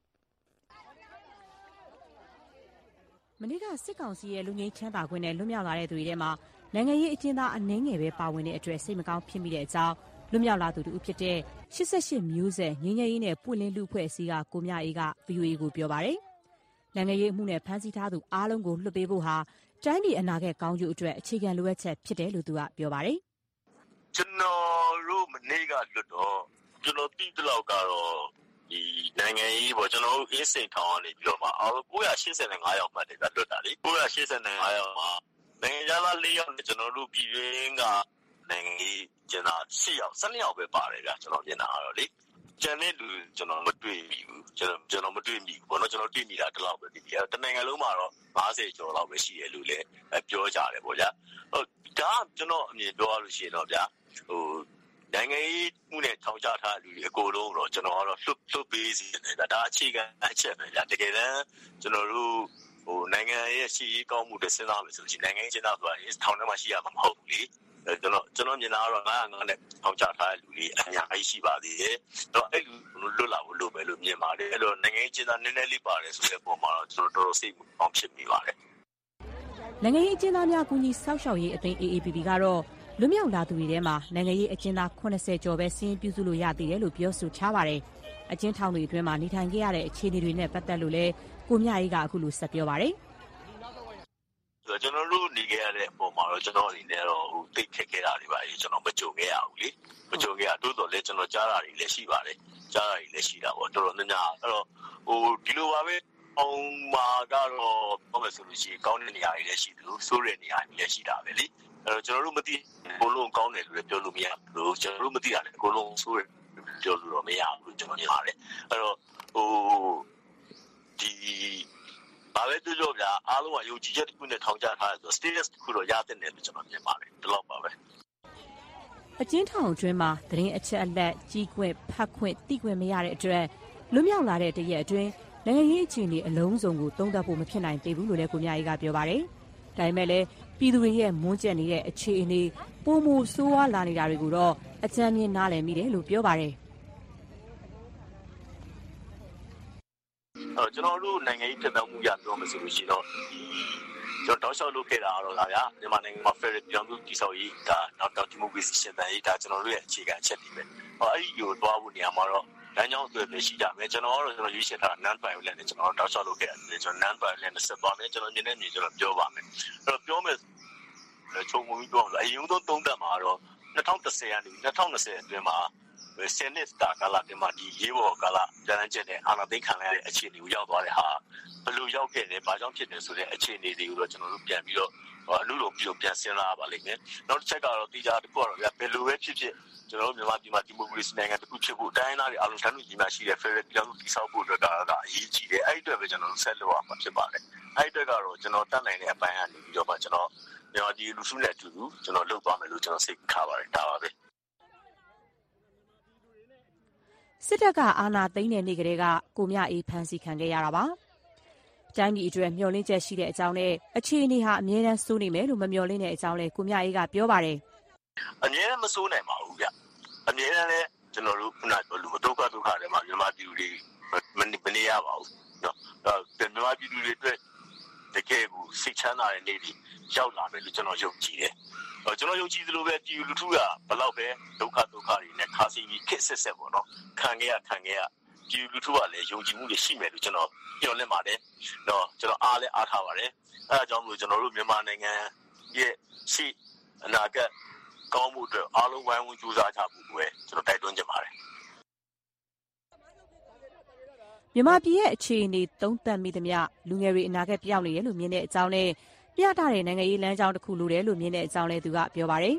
မနေ့ကစစ်ကောင်စီရဲ့လူငင်းချမ်းသာခွင့်နဲ့လွတ်မြောက်လာတဲ့သူတွေထဲမှာနိုင်ငံရေးအကျဉ်းသားအနည်းငယ်ပဲပါဝင်တဲ့အတွက်စိတ်မကောင်းဖြစ်မိတဲ့အကြောင်းလွတ်မြောက်လာသူတူဖြစ်တဲ့ရှစ်ဆယ့်ရှစ်မျိုးဆက်ငင်းငယ်ရေးနဲ့ပွင့်လင်းလူဖွဲ့အစည်းကကိုမြအေးက ဗွီအိုအေ ကိုပြောပါတယ်။နိုင်ငံရေးအမှုနဲ့ဖမ်းဆီးထားသူအားလုံးကိုလွှတ်ပေးဖို့ဟာတိုင်းပြည်အနာဂတ်ကောင်းကျိုးအတွက်အခြေခံလိုအပ်ချက်ဖြစ်တယ်လို့သူကပြောပါတယ်။ကျွန်တော်တို့မနေ့ကလွတ်တော့ကျွန်တော်သိတဲ့လောက်ကတော့ဒီနိုင်ငံရေးပေါ့ကျွန်တော်တို့အင်းစိန်ထောင်ကနေပြီးတော့မှအော်၉၈၅ယောက်မှတ်တယ်ကလွတ်တာလေ၉၈၅ယောက်မှာနိုင်ငံသား၄ယောက်နဲ့ကျွန်တော်တို့ပြည်ရင်းကနိုင်ငံရေးကျန်တာ၈ယောက်၁၂ယောက်ပဲပါတယ်ဗျာကျွန်တော်မြင်တာတော့လေကျန်တဲ့လူကျွန်တော်မတွေ့မိဘူးကျွန်တော်ကျွန်တော်မတွေ့မိဘူးဘောနော်ကျွန်တော်တွေ့မိတာတလောက်ပဲဒီတနိုင်ငံလုံးမှာတော့၅၀ကျော်လောက်ပဲရှိရလို့လည်းပြောကြတယ်ပေါ့ဗျာဟုတ်ဒါကျွန်တော်အမြင်ပြောရလို့ရှိရင်တော့ဗျာဟိုနိုင်ငံရေးမှုနဲ့ထောင်ချထားလူတွေအကုန်လုံးတော့ကျွန်တော်ကတော့လှုပ်လှုပ်ပေးစီနေတာဒါအခြေခံအချက်ပဲဗျာတကယ်တမ်းကျွန်တော်တို့ဟိုနိုင်ငံရဲ့ရှိရေးကောင်းမှုတွေစဉ်းစားမယ်ဆိုရင်နိုင်ငံရေးကျင်းသားဆိုတာထောင်ထဲမှာရှိရမှာမဟုတ်ဘူးလေကျွန်တော်ကျွန်တော်မြင်တာကတော့ငါးငါးနဲ့ထောင်ချထားတဲ့လူတွေအများကြီးရှိပါသေးတယ်တော့အဲ့လူလွတ်လာဖို့လိုပဲလို့မြင်ပါတယ်အဲ့တော့နိုင်ငံရေးကျင်းသားနည်းနည်းလေးပါတယ်ဆိုတဲ့ပုံမှာတော့ကျွန်တော်တော်တော်စိတ်ကောင်းဖြစ်မိပါတယ်နိုင်ငံရေးကျင်းသားများကူညီဆောက်ရှောက်ရေးအသင်း အေ အေ ပီ ပီ ကတော့လွတ်မြောက်လာသူတွေထဲမှာနိုင်ငံရေးအကျဉ်းသား၇၀ကျော်ပဲစီးရင်ပြုစုလို့ရသေးတယ်လို့ပြောဆိုထားပါတယ်အကျဉ်းထောင်တွေအတွင်းမှာနေထိုင်ခဲ့ရတဲ့အခြေအနေတွေနဲ့ပတ်သက်လို့လည်းကိုမြအေးကအခုလိုဆက်ပြောပါတယ်ကျွန်တော်တို့နေခဲ့ရတဲ့အပေါ်မှာတော့ကျွန်တော်အနေနဲ့တော့ဟိုသိခက်ခဲတာတွေပါလေကျွန်တော်မကြုံခဲ့ရဘူးလေမကြုံခဲ့ရတိုးတော်လည်းကျွန်တော်ကြားတာတွေလည်းရှိပါတယ်ကြားတာတွေလည်းရှိတာပေါ့တော်တော်များများအဲ့တော့ဟိုဒီလိုပါပဲအောင်မှာကတော့ဘာမှဆိုလို့ရှိရင်ကောင်းတဲ့နေရာတွေလည်းရှိတယ်လို့ဆိုးတဲ့နေရာတွေလည်းရှိတာပဲလေအဲ့တော့ကျွန်တော်တို့မသိဘလုံးကောင်းတယ်လို့လည်းပြောလို့မရဘူးကျွန်တော်တို့မသိတာလည်းအကုန်လုံးဆိုးတယ်ပြောလို့တော့မရဘူးကျွန်တော်မြင်ပါတယ်အဲ့တော့ဟိုဒီဘာပဲပြောပြောဗျာအားလုံးကယုံကြည်ချက်တစ်ခုနဲ့ထောင်ချထားတယ်ဆို status တစ်ခုတော့ရတဲ့တယ်လို့ကျွန်တော်မြင်ပါတယ်ဒီလောက်ပါပဲအကျဉ်းထောင်အတွင်းမှာသတင်းအချက်အလက်ကြီးခွင့်ဖတ်ခွင့်သိခွင့်မရတဲ့အတွက်လွတ်မြောက်လာတဲ့တရက်အတွင်းနိုင်ငံရေးအခြေအနေအလုံးစုံကိုသုံးသပ်ဖို့မဖြစ်နိုင်သေးဘူးလို့လည်းကိုမြအေးကပြောပါတယ်ဒါပေမဲ့လည်းပြည်သူတွေရဲ့မွန်းကျက်နေတဲ့အခြေအနေပိုမိုဆိုးဝါးလာနေတာတွေကိုတော့အကြမ်းမြင်နားလည်မိတယ်လို့ပြောပါတယ်အဲ့ကျွန်တော်တို့နိုင်ငံရေးပြည်ပမှုရပြောမှဆိုလို့ရှိတော့ကျွန်တော်တောက်လျှောက်လုပ်ခဲ့တာတော့လားဗျာမြန်မာနိုင်ငံမှာ Federal ပြည်တော်စုတည်ဆောက်ရေးဒါနောက်တော့ Democracy ရှင်သန်ရေးဒါကျွန်တော်တို့ရဲ့အခြေခံအချက်တွေပဲဟောအဲ့ဒီကိုသွားဖို့နေရာမှာတော့လမ်းကြောင်းအသွယ်ပဲရှိကြမယ်ကျွန်တော်ကတော့ကျွန်တော်ရွေးချယ်ထားတာ non violent နဲ့ကျွန်တော်တောက်လျှောက်လုပ်ခဲ့တယ်ကျွန်တော် non violent နဲ့ဆက်သွားမယ်ကျွန်တော်မြင်တဲ့မြင်ကျွန်တော်ပြောပါမယ်အဲ့တော့ပြောမယ်ချုံမပြီးပြောလို့အရင်ဆုံးသုံးသပ်မှာတော့၂၀၁၀ကနေ၂၀၂၀အတွင်းမှာဆယ်နှစ်တာကာလတင်မှာဒီရေးပေါ်ကာလပြန်လည်ကျင့်တဲ့အာဏာသိမ်းခံရတဲ့အခြေအနေကိုရောက်သွားတဲ့ဟာဘယ်လိုရောက်ခဲ့လဲဘာကြောင့်ဖြစ်တယ်ဆိုတဲ့အခြေအနေတွေကိုတော့ကျွန်တော်တို့ပြန်ပြီးတော့အလူလိုပြီးတော့ပြန်စဉ်းစားပါလိမ့်မယ်နောက်တစ်ချက်ကတော့တီးကြတစ်ခုကတော့ဗျာဘယ်လိုပဲဖြစ်ဖြစ်ကျွန်တော်တို့မြန်မာပြည်မှာဒီမိုကရေစီနိုင်ငံတစ်ခုဖြစ်ဖို့တိုင်းသားတွေအလုံးတန်းတူညီမျှရှိတဲ့ Federal ပြည်ထောင်စုတည်ဆောက်ဖို့အတွက်ကအရေးကြီးတယ်အဲ့ဒီအတွက်ပဲကျွန်တော်တို့ဆက်လုပ်ရမှာဖြစ်ပါတယ်အဲ့ဒီအတွက်ကတော့ကျွန်တော်တတ်နိုင်တဲ့အပိုင်းကနေပြီးတော့မှကျွန်တော်မြန်မာပြည်လူစုနဲ့အတူတူကျွန်တော်လုပ်သွားမယ်လို့ကျွန်တော်စိတ်ထားပါတယ်ဒါပါပဲစစ်တပ်ကအာဏာသိမ်းတဲ့နေ့ကလေးကကိုမြအေးဖမ်းဆီးခံခဲ့ရတာပါ။တိုင်းပြည်အတွက်မျှော်လင့်ချက်ရှိတဲ့အကြောင်းနဲ့အခြေအနေဟာအမြဲတမ်းစိုးနေမယ်လို့မမျှော်လင့်တဲ့အကြောင်းလဲကိုမြအေးကပြောပါတယ်။အမြဲတမ်းမစိုးနိုင်ပါဘူးဗျ။အမြဲတမ်းလည်းကျွန်တော်တို့ခုနကပြောလို့ဒုက္ခဒုက္ခတွေမှာမြန်မာပြည်လူတွေမနေရပါဘူး။နော်။အဲမြန်မာပြည်လူတွေအတွက်တကယ်ကိုစိတ်ချမ်းသာတဲ့နေ့တွေရောက်လာမယ်လို့ကျွန်တော်ယုံကြည်တယ်။ကျွန်တော်ယုံကြည်သလိုပဲပြည်လူထုကဘလောက်ပဲဒုက္ခဒုက္ခတွေနဲ့ခါစီပြီးခက်ဆက်ဆက်ပေါ့နော်ခံခဲ့ရခံခဲ့ရပြည်လူထုကလည်းယုံကြည်မှုတွေရှိမယ်လို့ကျွန်တော်ပြောလင့်ပါတယ်နော်ကျွန်တော်အားလည်းအားထားပါတယ်အဲဒါကြောင့်မို့ကျွန်တော်တို့မြန်မာနိုင်ငံရဲ့ရှိအနာဂတ်ကောင်းမှုအတွက်အားလုံးဝိုင်းဝန်းကြိုးစားကြဖို့ပဲကျွန်တော်တိုက်တွန်းချင်ပါတယ်မြန်မာပြည်ရဲ့အခြေအနေသုံးသပ်မိသမျှလူငယ်တွေအနာဂတ်ပြောင်းနေတယ်လို့မြင်တဲ့အကြောင်းနဲ့ပြတာတဲ့နိုင်ငံရေးလမ်းကြောင်းတစ်ခုလိုတယ်လို့မြင်တဲ့အကြောင်းလဲသူကပြောပါတယ်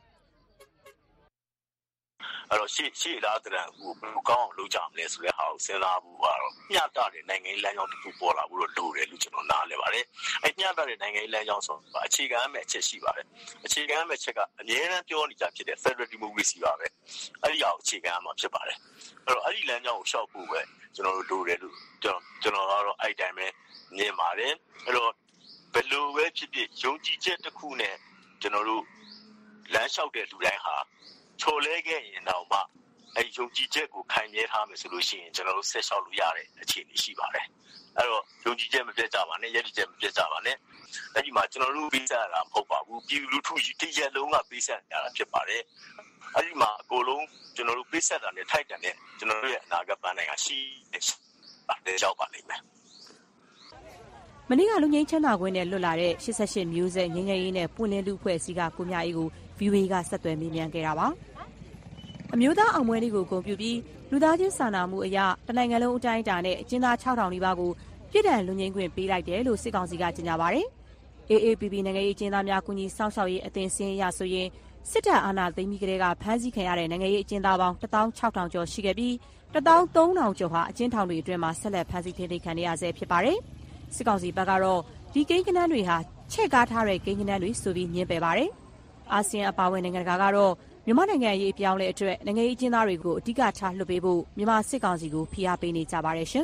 အဲ့တော့ရှေ့ရှေ့လားတဲ့ဟိုဘယ်လိုကောင်းအောင်လုပ်ကြမလဲဆိုတဲ့ဟာကိုစဉ်းစားဖို့ကတော့မျှတတဲ့နိုင်ငံရေးလမ်းကြောင်းတစ်ခုပေါ်လာဖို့တော့လိုတယ်လို့ကျွန်တော်နားလည်ပါတယ်အဲ့မျှတတဲ့နိုင်ငံရေးလမ်းကြောင်းဆိုတာအခြေခံအမဲ့အချက်ရှိပါတယ်အခြေခံအမဲ့ချက်ကအမြဲတမ်းပြောနေကြဖြစ်တဲ့ Federal Democracy ပါပဲအဲ့ဒီအရာကိုအခြေခံအမှဖြစ်ပါတယ်အဲ့တော့အဲ့ဒီလမ်းကြောင်းကိုရှောက်ဖို့ပဲကျွန်တော်တို့လိုတယ်လို့ကျွန်တော်ကျွန်တော်ကတော့အဲ့တိုင်းပဲမြင်ပါတယ်အဲ့တော့ဘယ်လိုပဲဖြစ်ဖြစ်ယုံကြည်ချက်တစ်ခုနဲ့ကျွန်တော်တို့လမ်းလျှောက်တဲ့လူတိုင်းဟာချိုလဲခဲ့ရင်တော့မှအဲယုံကြည်ချက်ကိုခိုင်မြဲထားမယ်ဆိုလို့ရှိရင်ကျွန်တော်တို့ဆက်လျှောက်လို့ရတဲ့အခြေအနေရှိပါတယ်အဲ့တော့ယုံကြည်ချက်မပြတ်ကြပါနဲ့ရည်ရည်ချက်မပြတ်ကြပါနဲ့အဲ့ဒီမှာကျွန်တော်တို့ပေးဆက်တာမဟုတ်ပါဘူးပြည်လူထုတရက်လုံးကပေးဆက်ရတာဖြစ်ပါတယ်အဲ့ဒီမှာအကုန်လုံးကျွန်တော်တို့ပေးဆက်တာနဲ့ထိုက်တန်တဲ့ကျွန်တော်တို့ရဲ့အနာဂတ်ပန်းနိုင်ကရှိတယ်ကြောက်ပါလိမ့်မယ်မနေ့ကလူငင်းချမ်းသာခွင့်နဲ့လွတ်လာတဲ့ရှစ်ဆယ့်ရှစ်မျိုးဆက်ငင်းငယ်ရေးနဲ့ပွင့်လင်းလူဖွဲ့စည်းကကိုမြအေးကို ဗီအိုအေ ကဆက်သွယ်မေးမြန်းခဲ့တာပါအမျိုးသားအောင်ပွဲလေးကိုဂုဏ်ပြုပြီးလူသားချင်းစာနာမှုအရာတနိုင်ငံလုံးအတိုင်းအတာနဲ့အကျဉ်းသားခြောက်ထောင်နီးပါးကိုပြည်ထန်လူငင်းခွင့်ပေးလိုက်တယ်လို့စစ်ကောင်စီကကြေညာပါတယ် အေးအေးပီပီ နိုင်ငံရေးအကျဉ်းသားများကူညီစောင့်ရှောက်ရေးအသင်းစင်းအရဆိုရင်စစ်တပ်အာဏာသိမ်းပြီးကတည်းကဖမ်းဆီးခံရတဲ့နိုင်ငံရေးအကျဉ်းသားပေါင်းတစ်သောင်းခြောက်ထောင်ကျော်ရှိခဲ့ပြီးတစ်သောင်းသုံးထောင်ကျော်ဟာအကျဉ်းထောင်တွေအတွင်းမှာဆက်လက်ဖမ်းဆီးထိန်းသိမ်းခံနေရဆဲဖြစ်ပါတယ်စစ်ကောင်စီဘက်ကတော့ဒီကိန်းဂဏန်းတွေဟာချဲ့ကားထားတဲ့ကိန်းဂဏန်းတွေဆိုပြီးညှင်းပယ်ပါတယ်အာဆီယံအပါအဝင်နိုင်ငံတကာကတော့မြန်မာနိုင်ငံရေးအပြောင်းလဲအတွက်နိုင်ငံရေးအကျဉ်းသားတွေကိုအဓိကထားလွှတ်ပေးဖို့မြန်မာစစ်ကောင်စီကိုဖိအားပေးနေကြပါတယ်ရှင်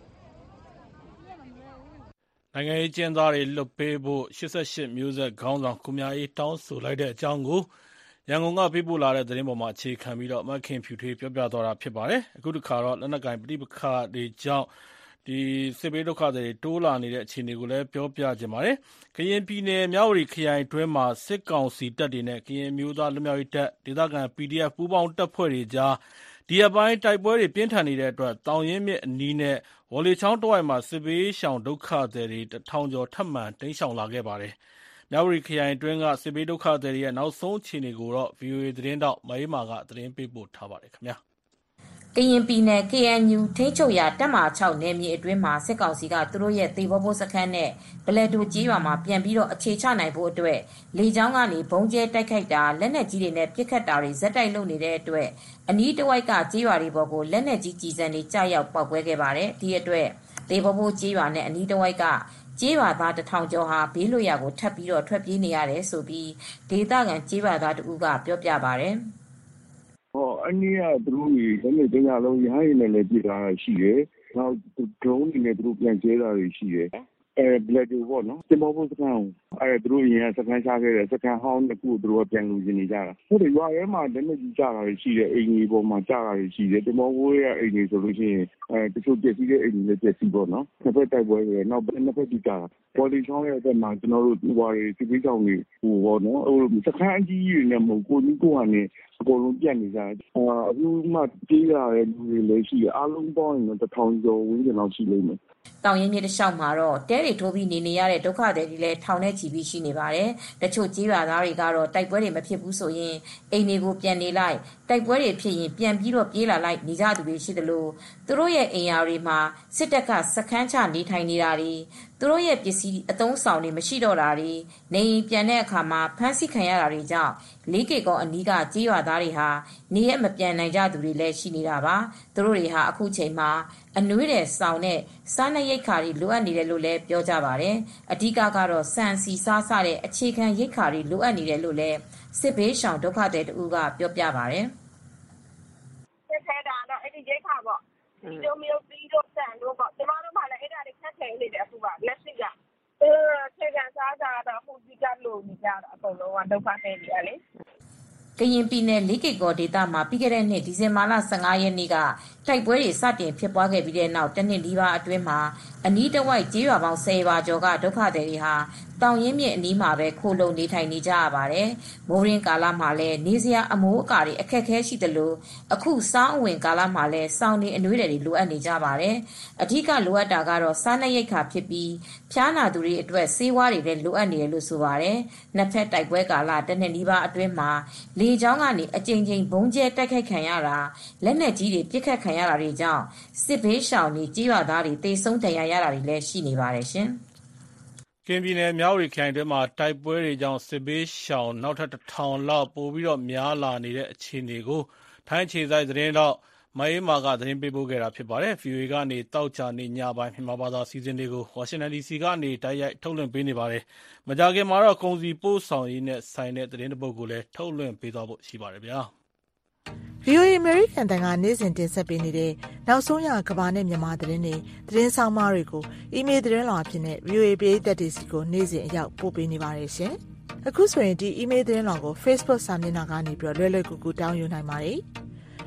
နိုင်ငံရေးကျင်းသားတွေလွတ်ပေးဖို့ရှစ်ဆယ့်ရှစ်မျိုးဆက်ခေါင်းဆောင်ကိုမြအေးတောင်းဆိုလိုက်တဲ့အကြောင်းကိုရန်ကုန်ကပေးပို့လာတဲ့သတင်းပေါ်မှာအခြေခံပြီးတော့မခင်ဖြူထွေးပြောပြသွားတာဖြစ်ပါတယ်အခုတစ်ခါတော့လက်နက်ကင်ပဋိပက္ခတွေကြောင့်ဒီစစ်ဘေးဒုက္ခတွေတိုးလာနေတဲ့အခြေအနေကိုလည်းပြောပြခြင်းပါတယ်ကရင်ပြည်နယ်မြဝတီခရိုင်တွင်းမှာစစ်ကောင်စီတပ်တွေနဲ့ကရင်မျိုးသားလူမျိုးရေးတပ်ဒေသခံ ပီဒီအက်ဖ် ပူးပေါင်းတပ်ဖွဲ့တွေကြားဒီအပိုင်းတိုက်ပွဲတွေပြင်းထန်နေတဲ့အတွက်တောင်ရင်မြစ်အနီးနဲ့ဝေါ်လေချောင်းတဝိုက်မှာစစ်ဘေးရှောင်ဒုက္ခသည်တွေတစ်ထောင်ကျော်ထပ်မံတိမ်းရှောင်လာခဲ့ပါတယ်မြဝတီခရိုင်တွင်းကစစ်ဘေးဒုက္ခသည်တွေရဲ့နောက်ဆုံးအခြေအနေကိုတော့ ဗီအိုအေ သတင်းတောက်မအေးမာကသတင်းပေးပို့ထားပါတယ်ခင်ဗျာကရင်ပြည်နယ် ကေအန်ယူ ထိန်းချုပ်ရာတပ်မဟာ၆နယ်မြေအတွင်းမှာစစ်ကောင်စီကသူတို့ရဲ့သေဘောဘိုးစခန်းနဲ့ဗလဲတူကျေးရွာမှာပြန်ပြီးတော့အခြေချနိုင်ဖို့အတွက်လေကြောင်းကနေဘုံကျဲတိုက်ခိုက်တာလက်နက်ကြီးတွေနဲ့ပစ်ခတ်တာတွေဇက်တိုက်လုပ်နေတဲ့အတွက်အနီးတစ်ဝိုက်ကကျေးရွာတွေပေါ်ကိုလက်နက်ကြီးကြီးစံတွေကြားရောက်ပေါက်ကွဲခဲ့ပါတယ်ဒီအတွက်သေဘောဘိုးကျေးရွာနဲ့အနီးတစ်ဝိုက်ကကျေးရွာသားတစ်ထောင်ကျော်ဟာဘေးလွတ်ရာကိုထပ်ပြီးတော့ထွက်ပြေးနေရတယ်ဆိုပြီးဒေသခံကျေးရွာသားတဦးကပြောပြပါတယ်ဟောအနည်းကသူတို့လည်းလည်းတင်ရလုံးရဟန်းနေလည်းပြည်တာရှိတယ်။နောက် drone တွေနဲ့သူတို့ပြန်ကျဲတာတွေရှိတယ်။အဲ black တွေပေါ့နော်။တင်မောဖို့စကန်အဲသူတို့ရင်စကန်ချခဲ့တဲ့စကန်ဟောင်းတစ်ခုသူတို့ပြန်လူကျင်နေကြတာ။ဟုတ်တယ်ရွာထဲမှာလည်းလည်းကြတာရှိတယ်အိမ်ကြီးပေါ်မှာကြတာရှိတယ်တင်မောဖို့ရဲ့အိမ်ကြီးဆိုလို့ရှိရင်အဲတချို့ပြည့်စည်တဲ့အိမ်ကြီးလည်းပြည့်စည်ပေါ့နော်။တစ်ဖက်တိုက်ပွဲတွေနောက်နှစ်ဖက်ကြည့်ကြတာပေါ်လီချောင်းရဲ့အတက်မှာကျွန်တော်တို့ဒီဘွားတွေစစ်ပေးဆောင်တွေဟိုပေါ့နော်ဟိုစကန်အကြီးကြီးတွေနဲ့မဟုတ်ကိုကြီးကိုကနေအကုန်လုံးပြတ်နေကြတယ်။အာအခုမှပြေးရတဲ့လူတွေလည်းရှိတယ်။အားလုံးပေါင်းရင်တစ်ထောင်ကျော်ဝန်းကျင်လောက်ရှိလိမ့်မယ်။တောင်ရင်မြစ်တစ်လျှောက်မှာတော့တဲတွေထိုးပြီးနေနေရတဲ့ဒုက္ခသည်တွေလည်းထောင်နဲ့ချီပြီးရှိနေပါတယ်။တချို့ကျေးရွာသားတွေကတော့တိုက်ပွဲတွေမဖြစ်ဘူးဆိုရင်အိမ်တွေကိုပြန်နေလိုက်တိုက်ပွဲတွေဖြစ်ရင်ပြန်ပြီးတော့ပြေးလာလိုက်နေကြသူတွေရှိသလိုသူတို့ရဲ့အိမ်ယာတွေမှာစစ်တပ်ကစခန်းချနေထိုင်နေတာတွေသူတို့ရဲ့ပစ္စည်းအသုံးဆောင်တွေမရှိတော့တာတွေနေရင်ပြန်တဲ့အခါမှာဖမ်းဆီးခံရတာတွေကြောင့်လေးကေကောအနီးကကျေးရွာသားတွေဟာနေရမပြန်နိုင်ကြသူတွေလည်းရှိနေတာပါသူတို့တွေဟာအခုချိန်မှာအနွေးတဲ့ဆောင်နဲ့စားနပ်ရိက္ခာတွေလိုအပ်နေတယ်လို့လည်းပြောကြပါတယ်အဓိကကတော့စံစီစားစတဲ့အခြေခံရိက္ခာတွေလိုအပ်နေတယ်လို့လည်းစစ်ဘေးရှောင်ဒုက္ခသည်တူကပြောပြပါတယ်ဆက်ခဲတာတော့အဲ့ဒီရိက္ခာပေါ့ဒီလိုမျိုးပြီးတော့စံလို့ပေါ့ကျမတို့မှလည်းအဲ့ဒါတွေခက်ခဲနေတယ်အခုကလက်ရှိကအဲခြေခံစားစားတော့အခုဒီကလိုနေကြတာအကုန်လုံးကဒုက္ခတွေနေရလေကရင်ပြည်နယ်လေးကေကောဒေသမှာပြီးခဲ့တဲ့နှစ်ဒီဇင်ဘာလဆယ့်ငါးရက်နေ့ကတိုက်ပွဲတွေစတင်ဖြစ်ပွားခဲ့ပြီးတဲ့နောက်တနှစ်နီးပါးအတွင်းမှာအနီးတစ်ဝိုက်ကျေးရွာပေါင်းဆယ်ရွာကျော်ကဒုက္ခသည်တွေဟာတောင်ရင်းမြစ်အနီးမှာပဲခိုလုံနေထိုင်နေကြရပါတယ်။မိုးရင်းကာလမှာလည်းနေစရာအမိုးအကာတွေအခက်အခဲရှိသလိုအခုစောင်းအဝင်ကာလမှာလည်းစောင်းနေအနွေးတွေလိုအပ်နေကြပါတယ်။အထူးကလိုအပ်တာကတော့စားနပ်ရိက္ခာဖြစ်ပြီးဖျားနာသူတွေအတွက်ဆေးဝါးတွေလည်းလိုအပ်နေတယ်လို့ဆိုပါတယ်။နှစ်ဖက်တိုက်ပွဲကာလတနှစ်နီးပါးအတွင်းမှာလေကြောင်းကနေအကြိမ်ကြိမ်ဘုံကျဲတိုက်ခိုက်ခံရတာလက်နက်ကြီးတွေပစ်ခတ်ခံရတာတွေကြောင့်စစ်ဘေးရှောင်တွေကြေးရွာသားတွေတေဆုံးဒဏ်ရာရတာတွေလည်းရှိနေပါတယ်ရှင်။ကရင်ပြည်နယ်မြဝတီခရိုင်တွင်းမှာတိုက်ပွဲတွေကြောင့်စစ်ဘေးရှောင်နောက်ထပ်တစ်ထောင်လောက်ပိုပြီးတော့များလာနေတဲ့အခြေအနေကိုထိုင်းခြေစိုက်သတင်းတော့မအေးမာကသတင်းပေးပို့ခဲ့တာဖြစ်ပါတယ်။ ဗီအိုအေကနေတောက်ချနေညပိုင်းမြန်မာဘာသာစီစဉ်တွေကိုဝါရှင်တန်ဒီစီကနေတိုက်ရိုက်ထုတ်လွှင့်ပေးနေပါတယ်။မကြာခင်မှာတော့ကုန်စည်ပို့ဆောင်ရေးနဲ့ဆိုင်တဲ့သတင်းတစ်ပုဒ်ကိုလည်းထုတ်လွှင့်ပေးသွားဖို့ရှိပါတယ်ဗျာ။ဗီအိုအေ American တန်ကနေ့စဉ်တင်ဆက်ပေးနေတဲ့နောက်ဆုံးရကမ္ဘာနဲ့မြန်မာသတင်းတွေသတင်းဆောင်မတွေကိုအီးမေးလ်သတင်းလွှာအဖြစ်နဲ့ ဗီအိုအေ ပရိသတ်တွေစီကိုနေ့စဉ်အရောက်ပို့ပေးနေပါတယ်ရှင်။အခုဆိုရင်ဒီအီးမေးလ်သတင်းလွှာကို Facebook စာမျက်နှာကနေပြီးတော့လွယ်လွယ်ကူကူတောင်းယူနိုင်ပါတယ်။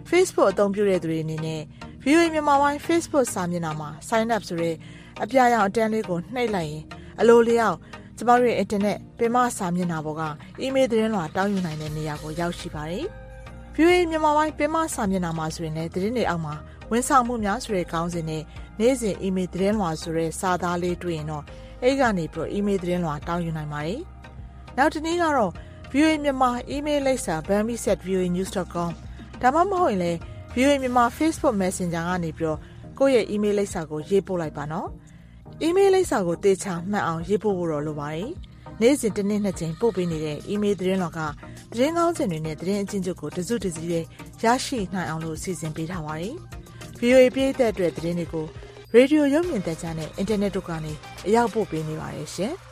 Facebook အသုံးပြုတဲ့သူတွေအနေနဲ့ ဗီအိုအေ မြန်မာပိုင်း Facebook စာမျက်နှာမှာ sign up ဆိုတဲ့အပြာရောင်အတန်းလေးကိုနှိပ်လိုက်ရင်အလိုလျောက်ကျမတို့ရဲ့ internet ပင်မစာမျက်နှာပေါ်ကအီးမေးလ်သတင်းလွှာတောင်းယူနိုင်တဲ့နေရာကိုရောက်ရှိပါတယ်။ ဗီအိုအေ မြန်မာပိုင်းပင်မစာမျက်နှာမှာဆိုရင်လည်းသတင်းတွေအောက်မှာဝန်ဆောင်မှုများဆိုတဲ့ခေါင်းစဉ်နဲ့နေ့စဉ်အီးမေးလ်သတင်းလွှာဆိုတဲ့စာသားလေးတွေ့ရင်တော့အဲ့ကနေပြီးတော့အီးမေးလ်သတင်းလွှာတောင်းယူနိုင်ပါတယ်။နောက်တစ်နည်းကတော့ ဗီအိုအေ မြန်မာအီးမေးလ်လိပ်စာ burmese at v o a news dot com ဒါမှမဟုတ်ရင်လည်း ဗီအိုအေ မြန်မာ Facebook Messenger ကနေပြီးတော့ကိုယ့်ရဲ့အီးမေးလ်လိပ်စာကိုရေးပို့လိုက်ပါနော်။အီးမေးလ်လိပ်စာကိုတေချာမှတ်အောင်ရေးပို့ဖို့တော့လိုပါတယ်။နေ့စဉ်တစ်နေ့နှစ်ကြိမ်ပို့ပေးနေတဲ့အီးမေးလ်သတင်းလွှာကသတင်းကောင်းစင်တွေနဲ့သတင်းအကျဉ်းချုပ်ကိုတစုတစည်းလေးရရှိနိုင်အောင်လို့စီစဉ်ပေးထားပါတယ်။ ဗီအိုအေပြည်သက်အတွက်သတင်းတွေကိုရေဒီယိုရုပ်မြင်သံကြားနဲ့အင်တာနက်တို့ကနေအရောက်ပို့ပေးနေပါတယ်ရှင်။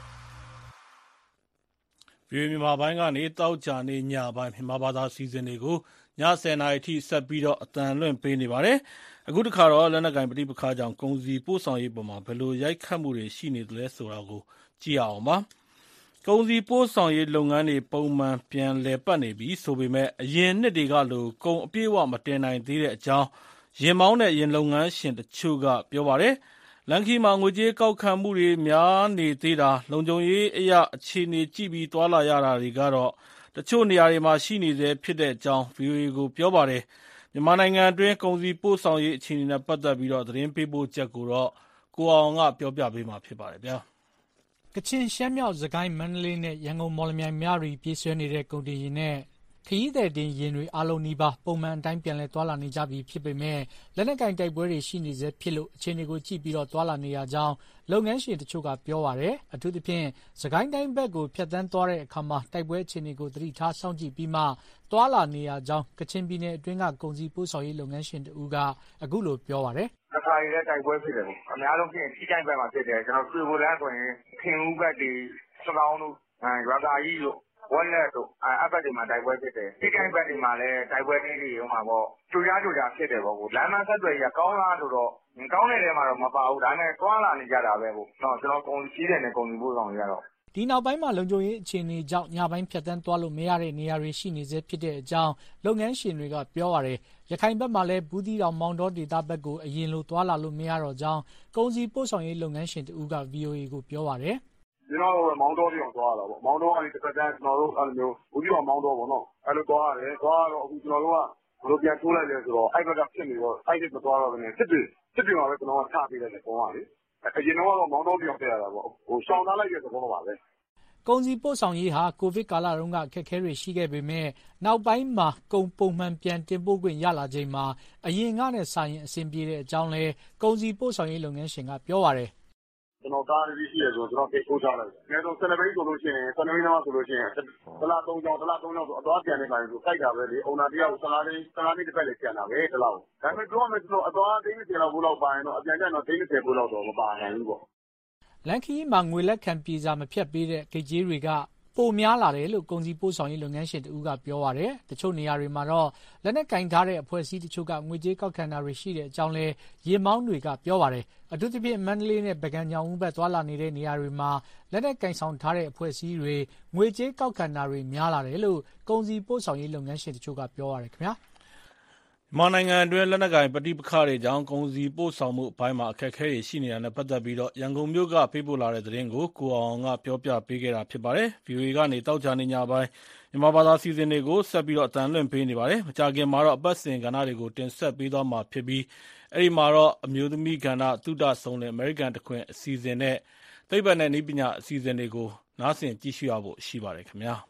ဗီအိုအေမြန်မာပိုင်းကနေတောက်ကြနေညပိုင်းမြန်မာဘာသာစီစဉ်တွေကိုညဆယ်နာရီထိဆက်ပြီးတော့အတန်လွင့်ပေးနေပါတယ်။အခုတစ်ခါတော့လက်နက်ကင်ပဋိပက္ခကြောင့်ကုန်စည်ပို့ဆောင်ရေးပေါ်မှာဘယ်လိုရိုက်ခတ်မှုတွေရှိနေသလဲဆိုတာကိုကြည့်အောင်ပါ။ကုန်စည်ပို့ဆောင်ရေးလုပ်ငန်းတွေပုံမှန်ပြန်လည်ပတ်နေပြီဆိုပေမဲ့အရင်နှစ်တွေကလိုကုန်အပြည့်အဝမတင်နိုင်သေးတဲ့အကြောင်းရင်မောင်းတဲ့ရင်လုပ်ငန်းရှင်တချို့ကပြောပါတယ်။လန်ခီမှာငွေကြေးကောက်ခံမှုတွေများနေသေးတာလုံခြုံရေးအရာအခြေအနေကြည့်ပြီးသွားလာရတာတွေကတော့တချို့နေရာတွေမှာရှိနေသေးဖြစ်တဲ့အကြောင်း ဗီအိုအေ ကိုပြောပါတယ်။မြန်မာနိုင်ငံအတွင်းကုန်စည်ပို့ဆောင်ရေးအခြေအနေနဲ့ပတ်သက်ပြီးတော့သတင်းပေးပို့ချက်ကိုတော့ကိုအောင်ကပြောပြပေးမှာဖြစ်ပါတယ်ဗျာ။ကချင်ရှမ်းမြောက်စကိုင်းမန္တလေးနဲ့ရန်ကုန်မော်လမြိုင်မြရီပြေးဆွဲနေတဲ့ကုန်တင်ယာဉ်နဲ့ခရီးသည်တင်ယာဉ်တွေအားလုံးနီးပါးပုံမှန်အတိုင်းပြန်လည်သွားလာနေကြပြီဖြစ်ပေမဲ့လက်နက်ကင်တိုက်ပွဲတွေရှိနေစေဖြစ်လို့အခြေအနေကိုကြည့်ပြီးတော့သွားလာနေရကြောင်းလုပ်ငန်းရှင်တချို့ကပြောပါတယ်။အထူးသဖြင့်စကိုင်းတိုင်းဘက်ကိုဖြတ်တန်းသွားတဲ့အခါမှာတိုက်ပွဲအခြေအနေကိုသတိထားစောင့်ကြည့်ပြီးမှသွားလာနေရကြောင်းကချင်ပြည်နယ်အတွင်းကကုန်စည်ပို့ဆောင်ရေးလုပ်ငန်းရှင်တဦးကအခုလိုပြောပါတယ်။တစ်ခါရတဲ့တိုက်ပွဲဖြစ်တယ်ပေါ့။အများဆုံးဖြစ်ရင်ထိတိုင်းဘက်မှာဖြစ်တယ်။ကျွန်တော်တွေ့ဖို့လဲဆိုရင်ခင်ဦးဘက်တွေစကောင်းတို့ရွာသာကြီးတို့ဝက်လက်တို့အဲ့ဘက်တွေမှာတိုက်ပွဲဖြစ်တယ်။ဒီတိုင်းဘက်တွေမှာလည်းတိုက်ပွဲလေးတွေဟိုမှာပေါ့ကြိုကြားကြိုကြားဖြစ်တယ်ပေါ့ကိုလမ်းမဆက်သွယ်ကြီးကောင်းလားဆိုတော့ကောင်းတဲ့နေရာမှာတော့မပါဘူးဒါနဲ့တွားလာနေကြတာပဲပေါ့နော်ကျွန်တော်ကုန်စီးတယ်နဲ့ကုန်စည်ပို့ဆောင်ရတော့ဒီနောက်ပိုင်းမှာလုံခြုံရေးအခြေအနေကြောင့်ညပိုင်းဖြတ်တန်းသွားလို့မရတဲ့နေရာတွေရှိနေစေဖြစ်တဲ့အကြောင်းလုပ်ငန်းရှင်တွေကပြောရတယ်။ရခိုင်ဘက်မှာလည်းဘူးသီးတောင်မောင်တောဒေသဘက်ကိုအရင်လိုသွားလာလို့မရတော့ကြောင်းကုန်စည်ပို့ဆောင်ရေးလုပ်ငန်းရှင်တဦးက ဗီအိုအေ ကိုပြောပါတယ်။ကျွန်တော်တို့မောင်တောပြောင်းသွားတာပေါ့မောင်တောကနေတစ်ခါတည်းကျွန်တော်တို့အဲ့လိုမျိုးဘူးသီးတောင်မောင်တောပေါ့နော်အဲ့လိုသွားရတယ်သွားတော့အခုကျွန်တော်တို့ကဘယ်လိုပြန်ထိုးလိုက်လဲဆိုတော့အဲ့ဘက်ကဖြစ်နေတော့အဲ့ဒီမသွားတော့ဘဲနဲ့စစ်တွေစစ်တွေမှာပဲကျွန်တော်ကထားပေးလိုက်တယ်ပုံကလေအရင်တော့မောင်တောပြောင်းပြရတာပေါ့ဟိုရှောင်းထားလိုက်တဲ့သဘောပါပဲကုန်စည်ပို့ဆောင်ရေးဟာကိုဗစ်ကာလတုန်းကအခက်အခဲတွေရှိခဲ့ပေမဲ့နောက်ပိုင်းမှာကုန်ပုံမှန်ပြန်တင်ပို့ခွင့်ရလာချိန်မှာအရင်ကနဲ့စာရင်အဆင်ပြေတဲ့အကြောင်းလဲကုန်စည်ပို့ဆောင်ရေးလုပ်ငန်းရှင်ကပြောပါတယ်ကျွန်တော်ကားလေးရှိရဆိုကျွန်တော်တိတ်ပို့ထားလိုက်တယ်။ဒါဆိုစနေဘိတ်ဆိုလို့ရှိရင်စနေဘိတ်တော့ဆိုလို့ရှိရင်တလားသုံးကြောင်တလားသုံးကြောင်ဆိုအသွားပြန်နေပါရင်ဆိုစိုက်တာပဲလေ။အုံနာတရားကိုဆလာလေးဆလာလေးတစ်ဖက်လေးပြန်တာပဲတလား။ဒါပေမဲ့ပြောမယ်ဆိုတော့အသွားသိန်းတစ်လောက်ဘူးလောက်ပါရင်တော့အပြန်ကျတော့သိန်းတစ်ဘူးလောက်တော့မပါနိုင်ဘူးပေါ့။လန်ခီမှာငွေလက်ခံပြေစာမဖြတ်ပေးတဲ့ဂိတ်ကြီးတွေကပိုများလာတယ်လို့ကုန်စည်ပို့ဆောင်ရေးလုပ်ငန်းရှင်တဦးကပြောရတယ်။တချို့နေရာတွေမှာတော့လက်နက်ကင်ထားတဲ့အဖွဲ့အစည်းတချို့ကငွေကြေးကောက်ခံတာတွေရှိတဲ့အကြောင်းလဲရေမောင်းတွေကပြောပါတယ်။အထူးသဖြင့်မန္တလေးနဲ့ဗကံညောင်ဦးဘက်သွားလာနေတဲ့နေရာတွေမှာလက်နက်ကင်ဆောင်ထားတဲ့အဖွဲ့အစည်းတွေငွေကြေးကောက်ခံတာတွေများလာတယ်လို့ကုန်စည်ပို့ဆောင်ရေးလုပ်ငန်းရှင်တချို့ကပြောရတယ်ခင်ဗျာ။မြန်မာနိုင်ငံအတွင်းလက်နက်ကိုင်ပဋိပက္ခတွေကြောင့်ကုန်စည်ပို့ဆောင်မှုအပိုင်းမှာအခက်အခဲတွေရှိနေတာနဲ့ပတ်သက်ပြီးတော့ရန်ကုန်မြို့ကပေးပို့လာတဲ့သတင်းကိုကိုအောင်ကပြောပြပေးခဲ့တာဖြစ်ပါတယ်။ ဗီအိုအေကနေတောက်ချာနေညပိုင်းမြန်မာဘာသာစီစဉ်တွေကိုဆက်ပြီးတော့အတန်လွင့်ပေးနေပါတယ်။မကြာခင်မှာတော့အပတ်စဉ်ကဏ္ဍတွေကိုတင်ဆက်ပေးသွားမှာဖြစ်ပြီးအဲ့ဒီမှာတော့အမျိုးသမီးကဏ္ဍသုဒဆုံးတဲ့ American တခွင်အစီအစဉ်နဲ့သိပ္ပံနဲ့နည်းပညာအစီအစဉ်တွေကိုနားဆင်ကြည့်ရှုရဖို့ရှိပါတယ်ခင်ဗျာ။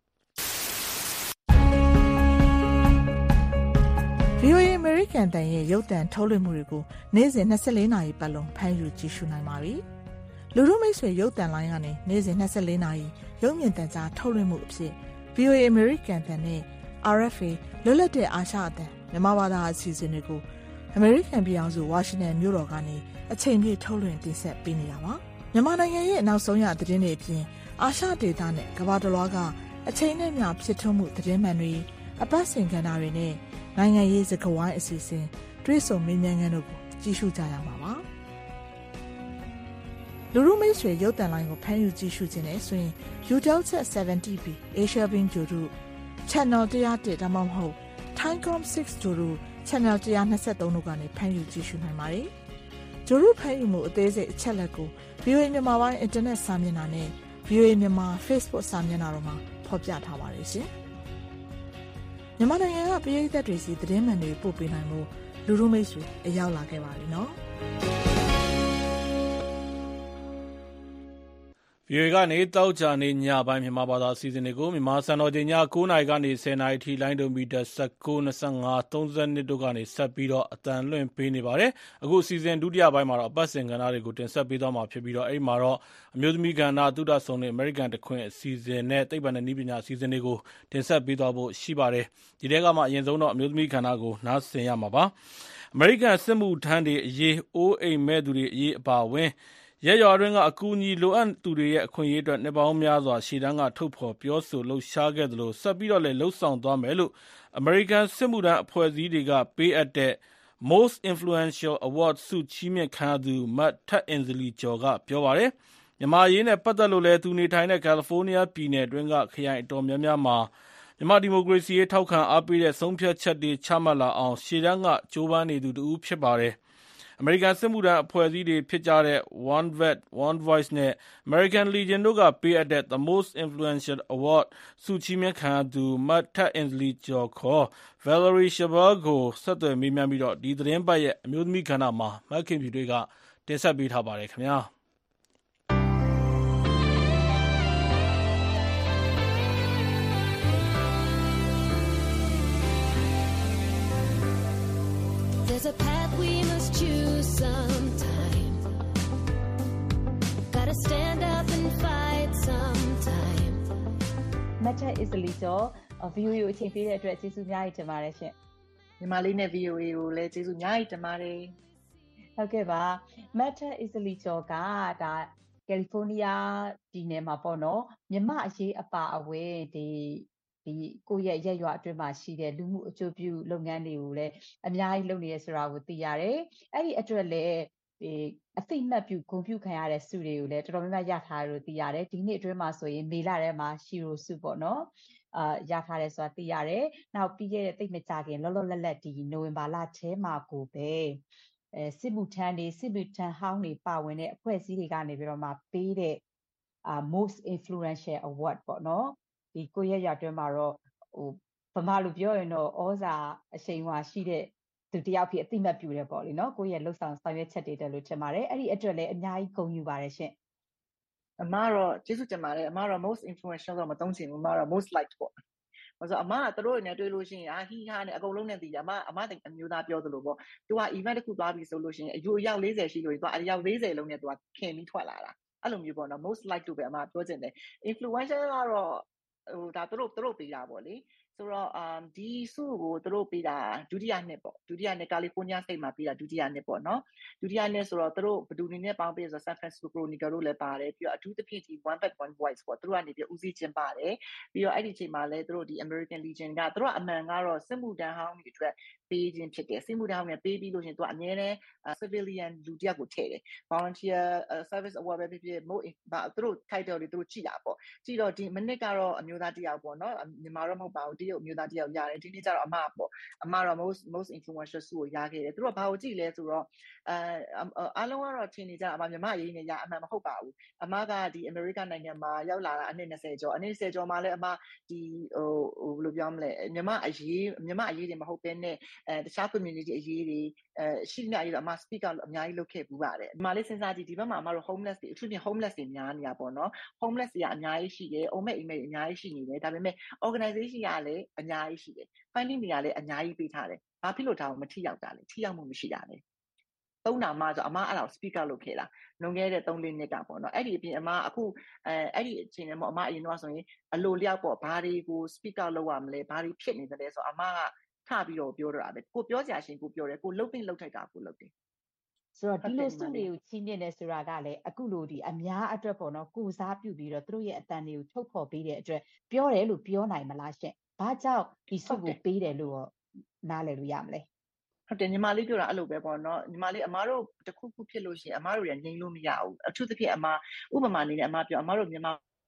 ဗီအိုအေ American တန်ရဲ့ရုပ်သံထုတ်လွှင့်မှုတွေကိုနေ့စဉ်၂၄နာရီပတ်လုံးဖမ်းယူကြည့်ရှုနိုင်ပါပြီ။လူထုမိတ်ဆွေရုပ်သံလိုင်းကနေနေ့စဉ်၂၄နာရီရုပ်မြင်သံကြားထုတ်လွှင့်မှုအဖြစ် ဗီအိုအေ American တန်နဲ့ အာရ်အက်ဖ်အေ လွတ်လပ်တဲ့အာရှအသံမြန်မာဘာသာအစီအစဉ်တွေကို American ပြည်အောင်စုဝါရှင်တန်မြို့တော်ကနေအချိန်ပြည့်ထုတ်လွှင့်တင်ဆက်ပေးနေတာပါ။မြန်မာနိုင်ငံရဲ့နောက်ဆုံးရသတင်းတွေအပြင်အာရှဒေသနဲ့ကမ္ဘာတစ်လွှားကအချိန်နဲ့မျှဖြစ်ထွန်းမှုသတင်းမှန်တွေအပတ်စဉ်ကဏ္ဍတွေနဲ့နိုင်ငံရေးစကားဝိုင်းအစီအစဉ်တွေ့ဆုံမေးမြန်းခန်းတို့ကိုကြည့်ရှုကြရမှာပါလူလူမိတ်ဆွေရုပ်သံလိုင်းကိုဖမ်းယူကြည့်ရှုခြင်းနဲ့ဆိုရင် YouTube ဆက် seventy p Asia Bin ဂျိုတို့ Channel one oh one ဒါမှမဟုတ် Thaincom six ဂျိုရူ channel one twenty-three တို့ကနေဖမ်းယူကြည့်ရှုနိုင်ပါတယ်ဂျိုရူဖမ်းယူမှုအသေးစိတ်အချက်လက်ကို ဗီအိုအေ မြန်မာပိုင်း internet စာမျက်နှာနဲ့ ဗီအိုအေ မြန်မာ Facebook စာမျက်နှာတို့မှာဖော်ပြထားပါတယ်ရှင်မြန်မာနိုင်ငံကပြည်သူတွေစီသတင်းမှန်တွေပို့ပေးနိုင်လို့လူလူမိတ်ဆွေအရောက်လာခဲ့ပါပြီနော်ဗီအိုအေကနေတောက်ကြနေညပိုင်းမြန်မာဘာသာအစီအစဉ်တွေကိုမြန်မာစံတော်ချိန်ညnineနာရီကနေtenနာရီထိလိုင်းဒုံမီတာnineteen, twenty-five, thirtyတို့ကနေဆက်ပြီးတော့အတန်လွှင့်ပေးနေပါတယ်။အခုအစီအစဉ်ဒုတိယပိုင်းမှာတော့အပတ်စဉ်ကဏ္ဍတွေကိုတင်ဆက်ပေးသွားမှာဖြစ်ပြီးတော့အဲ့ဒီမှာတော့အမျိုးသမီးကဏ္ဍသုဒဆောင်တဲ့ American တခွင်အစီအစဉ်နဲ့သိပ္ပံနဲ့နည်းပညာအစီအစဉ်တွေကိုတင်ဆက်ပေးသွားဖို့ရှိပါတယ်။ဒီထဲကမှအရင်ဆုံးတော့အမျိုးသမီးကဏ္ဍကိုနားဆင်ရမှာပါ။ American စစ်မှုထမ်းတွေအရေးအိုးအိမ်မဲ့သူတွေအရေးအပါအဝင်ရက်ရွာတွင်ကအကူအညီလိုအပ်သူတွေရဲ့အခွင့်အရေးအတွက်နှစ်ပေါင်းများစွာရှေ့တန်းကထုတ်ဖော်ပြောဆိုလှုပ်ရှားခဲ့သလိုဆက်ပြီးတော့လည်းလှုပ်ဆောင်သွားမယ်လို့ American စစ်မှုထမ်းအဖွဲ့အစည်းတွေကပေးအပ်တဲ့ Most Influential Award ဆုချီးမြှင့်ခံရသူမတ်ထက်အင်ဇလီကျော်ကပြောပါတယ်။မြန်မာအရေးနဲ့ပတ်သက်လို့လည်းသူနေထိုင်တဲ့ကယ်လီဖိုးနီးယားပြည်နယ်အတွင်းကခရိုင်အတော်များများမှာမြန်မာဒီမိုကရေစီရေးထောက်ခံအားပေးတဲ့ဆုံးဖြတ်ချက်တွေချမှတ်လာအောင်ရှေ့တန်းကကြိုးပမ်းနေသူတူဖြစ်ပါတယ်။ American စစ်မှုထမ်းအဖွဲ့အစည်းတွေဖြစ်ကြတဲ့ One Vet, One Voice နဲ့ American Legion တို့ကပေးအပ်တဲ့ The Most Influential Award ဆုချီးမြှင့်ခံရသူမတ်ထက်အင်ဇလီကျော်ခေါ် Valerie Shabal ကိုဆက်သွယ်မေးမြန်းပြီးတော့ဒီသတင်းပတ်ရဲ့အမျိုးသမီးကဏ္ဍမှာမက်ခင်ဖြူတွေကတင်ဆက်ပေးထားပါတယ်ခင်ဗျာ။ There's a path we must choose sometime. Gotta stand up and fight sometime. Mata is a little of you you take the address is united to marriage. Malina V O A will let you unite to marry. Okay, ba Mata is a little god that California Dinema Bono, Yama ye about away theဒီကိုရဲ့ရက်ရွာအတွင်းမှာရှိတဲ့လူမှုအကျိုးပြုလုပ်ငန်းတွေကိုလည်းအများကြီးလုပ်နေရဆိုတာကိုသိရတယ်။အဲ့ဒီအတွက်လည်းဒီအသိမှတ်ပြုဂုဏ်ပြုခံရတဲ့စုတွေကိုလည်းတော်တော်များများရထားတယ်လို့သိရတယ်။ဒီနေ့အတွင်းမှာဆိုရင်မေလထဲမှာရှီရိုစုပေါ့နော်။အာရထားတယ်ဆိုတာသိရတယ်။နောက်ပြီးခဲ့တဲ့သိမကြခင်လောလောလတ်လတ်ဒီနိုဝင်ဘာလထဲမှာကိုပဲအဲစစ်မှုထမ်းတွေစစ်မှုထမ်းဟောင်းတွေပါဝင်တဲ့အဖွဲ့အစည်းတွေကနေပြီးတော့မှပေးတဲ့အာ most influential award ပေါ့နော်။ဒီကိုရက်ရအတွင်းမှာတော့ဟိုဗမာလူပြောရင်တော့ဩဇာအရှိန်အဝါရှိတဲ့သူတယောက်ဖြစ်အသိမှတ်ပြုတယ်ပေါ့လေနော်ကိုရက်လှုပ်ဆောင်ဆောင်ရွက်ချက်တွေတယ်လို့ထင်ပါတယ်အဲ့ဒီအတွက်လည်းအများကြီးဂုဏ်ယူပါတယ်ရှင်အမတော့ကျေးဇူးတင်ပါတယ်အမတော့ most influential တော့မသုံးချင်ဘူးအမတော့ most liked ပေါ့ဘာလို့အမကသူတို့နဲ့တွေ့လို့ရှိရင်အာဟီဟာနဲ့အကုန်လုံးနဲ့တည်ကြအမအမအမျိုးသားပြောသလိုပေါ့သူက event တစ်ခုသွားပြီဆိုလို့ရှိရင်အယူအယောက်fortyရှိလို့သူကအယောက်fortyလုံးနဲ့သူကခင်ပြီးထွက်လာတာအဲ့လိုမျိုးပေါ့နော် most liked လို့ပဲအမပြောချင်တယ် influential ကတော့ဟိုဒါသူတို့သူတို့ပေးတာပေါ့လေဆိုတော့အမ်ဒီစုကိုသူတို့ပေးတာဒုတိယနှစ်ပေါ့ဒုတိယနှစ်ကယ်လီဖိုးနီးယားစတိတ်မှာပေးတာဒုတိယနှစ်ပေါ့နော်ဒုတိယနှစ်ဆိုတော့သူတို့ဘယ်သူနေနဲ့ပေါင်းပေးဆိုတော့ San Francisco Chronicle တို့လည်းပါတယ်ပြီးတော့အထူးသဖြင့်ဒီ One Vet, One Voice ပေါ့သူတို့ကနေပြီးဦးစီးချင်းပါတယ်ပြီးတော့အဲ့ဒီအချိန်မှာလည်းသူတို့ဒီ American Legion ကသူတို့အမှန်ကတော့စစ်မှုထမ်းဟောင်းတွေအတွက်ပေးခြင်းဖြစ်တယ်စစ်မှုထမ်းဟောင်းတွေပေးပြီးလို့ရှင်သူကအများနဲ့ civilian လူတယောက်ကိုထည့်တယ် volunteer service award ပဲဖြစ်ဖြစ်မို့သူတို့ title တွေသူတို့ကြည့်တာပေါ့ကြည့်တော့ဒီမနစ်ကတော့အမျိုးသားတယောက်ပေါ့နော်မြန်မာတော့မဟုတ်ပါဘူးတရုတ်အမျိုးသားတယောက်ရတယ်ဒီနေ့ကျတော့အမပေါ့အမတော့ most most influential ဆုကိုရခဲ့တယ်သူတို့ကဘာကိုကြည့်လဲဆိုတော့အဲအားလုံးကတော့ထင်နေကြအမမြန်မာအရေးနဲ့ရအမှန်မဟုတ်ပါဘူးအမကဒီ America နိုင်ငံမှာရောက်လာတာအနှစ်twentyကျော်အနှစ်twentyကျော်မှာလည်းအမဒီဟိုဟိုဘယ်လိုပြောမလဲမြန်မာအရေးမြန်မာအရေးတွေမဟုတ်ဘဲနဲ့အဲတခြား community အရေးတွေအဲရှိနေအရေးတော့အမ speak out အများကြီးလုပ်ခဲ့ပူပါတယ်အမလေးစဉ်းစားကြည့်ဒီဘက်မှာအမတို့ homeless တွေအထူးဖြင့် homeless တွေများနေတာပေါ့နော် homeless တွေကအများကြီးရှိတယ်အိုမက်အိမ်မက်အများကြီးရှိနေတယ်ဒါပေမဲ့ organization ကလည်းအများကြီးရှိတယ် funding တွေကလည်းအများကြီးပေးထားတယ်ဘာဖြစ်လို့ဒါကိုမထိရောက်တာလဲထိရောက်မှုမရှိတာလဲသုံးတာမှဆိုအမအဲ့ဒါကို speak out လုပ်ခဲ့တာလွန်ခဲ့တဲ့three fourနှစ်ကပေါ့နော်အဲ့ဒီအပြင်အမအခုအဲအဲ့ဒီအချိန်ထဲမှာအမအရင်တော့ဆိုရင်အလိုလျောက်ပေါ့ဘာတွေကို speak out လုပ်ရမလဲဘာတွေဖြစ်နေတယ်ဆိုတော့အမကထပြီးတော့ပြောတော့တာပဲကိုပြောကြရှင်ကိုပြောတယ်ကိုလှုပ်သိလှုပ်ထိုက်တာကိုလှုပ်တယ်ဆိုတော့ဒီလိုစုတွေကိုချီးမြှင့်နေဆိုတာကလည်းအခုလိုဒီအများအတွက်ပေါ့နော်ကိုစားပြုပြီးတော့သူတို့ရဲ့အတန်တွေကိုထုတ်ဖော်ပေးတဲ့အတွက်ပြောတယ်လို့ပြောနိုင်မလားရှင်ဘာကြောင့်ဒီစုကိုပေးတယ်လို့နားလည်လို့ရမလဲဟုတ်တယ်ညီမလေးပြောတာအဲ့လိုပဲပေါ့နော်ညီမလေးအမားတို့တခုခုဖြစ်လို့ရှိရင်အမားတို့ရငြိမ်လို့မရဘူးအထူးသဖြင့်အမားဥပမာအနေနဲ့အမားပြောအမားတို့မြန်မာ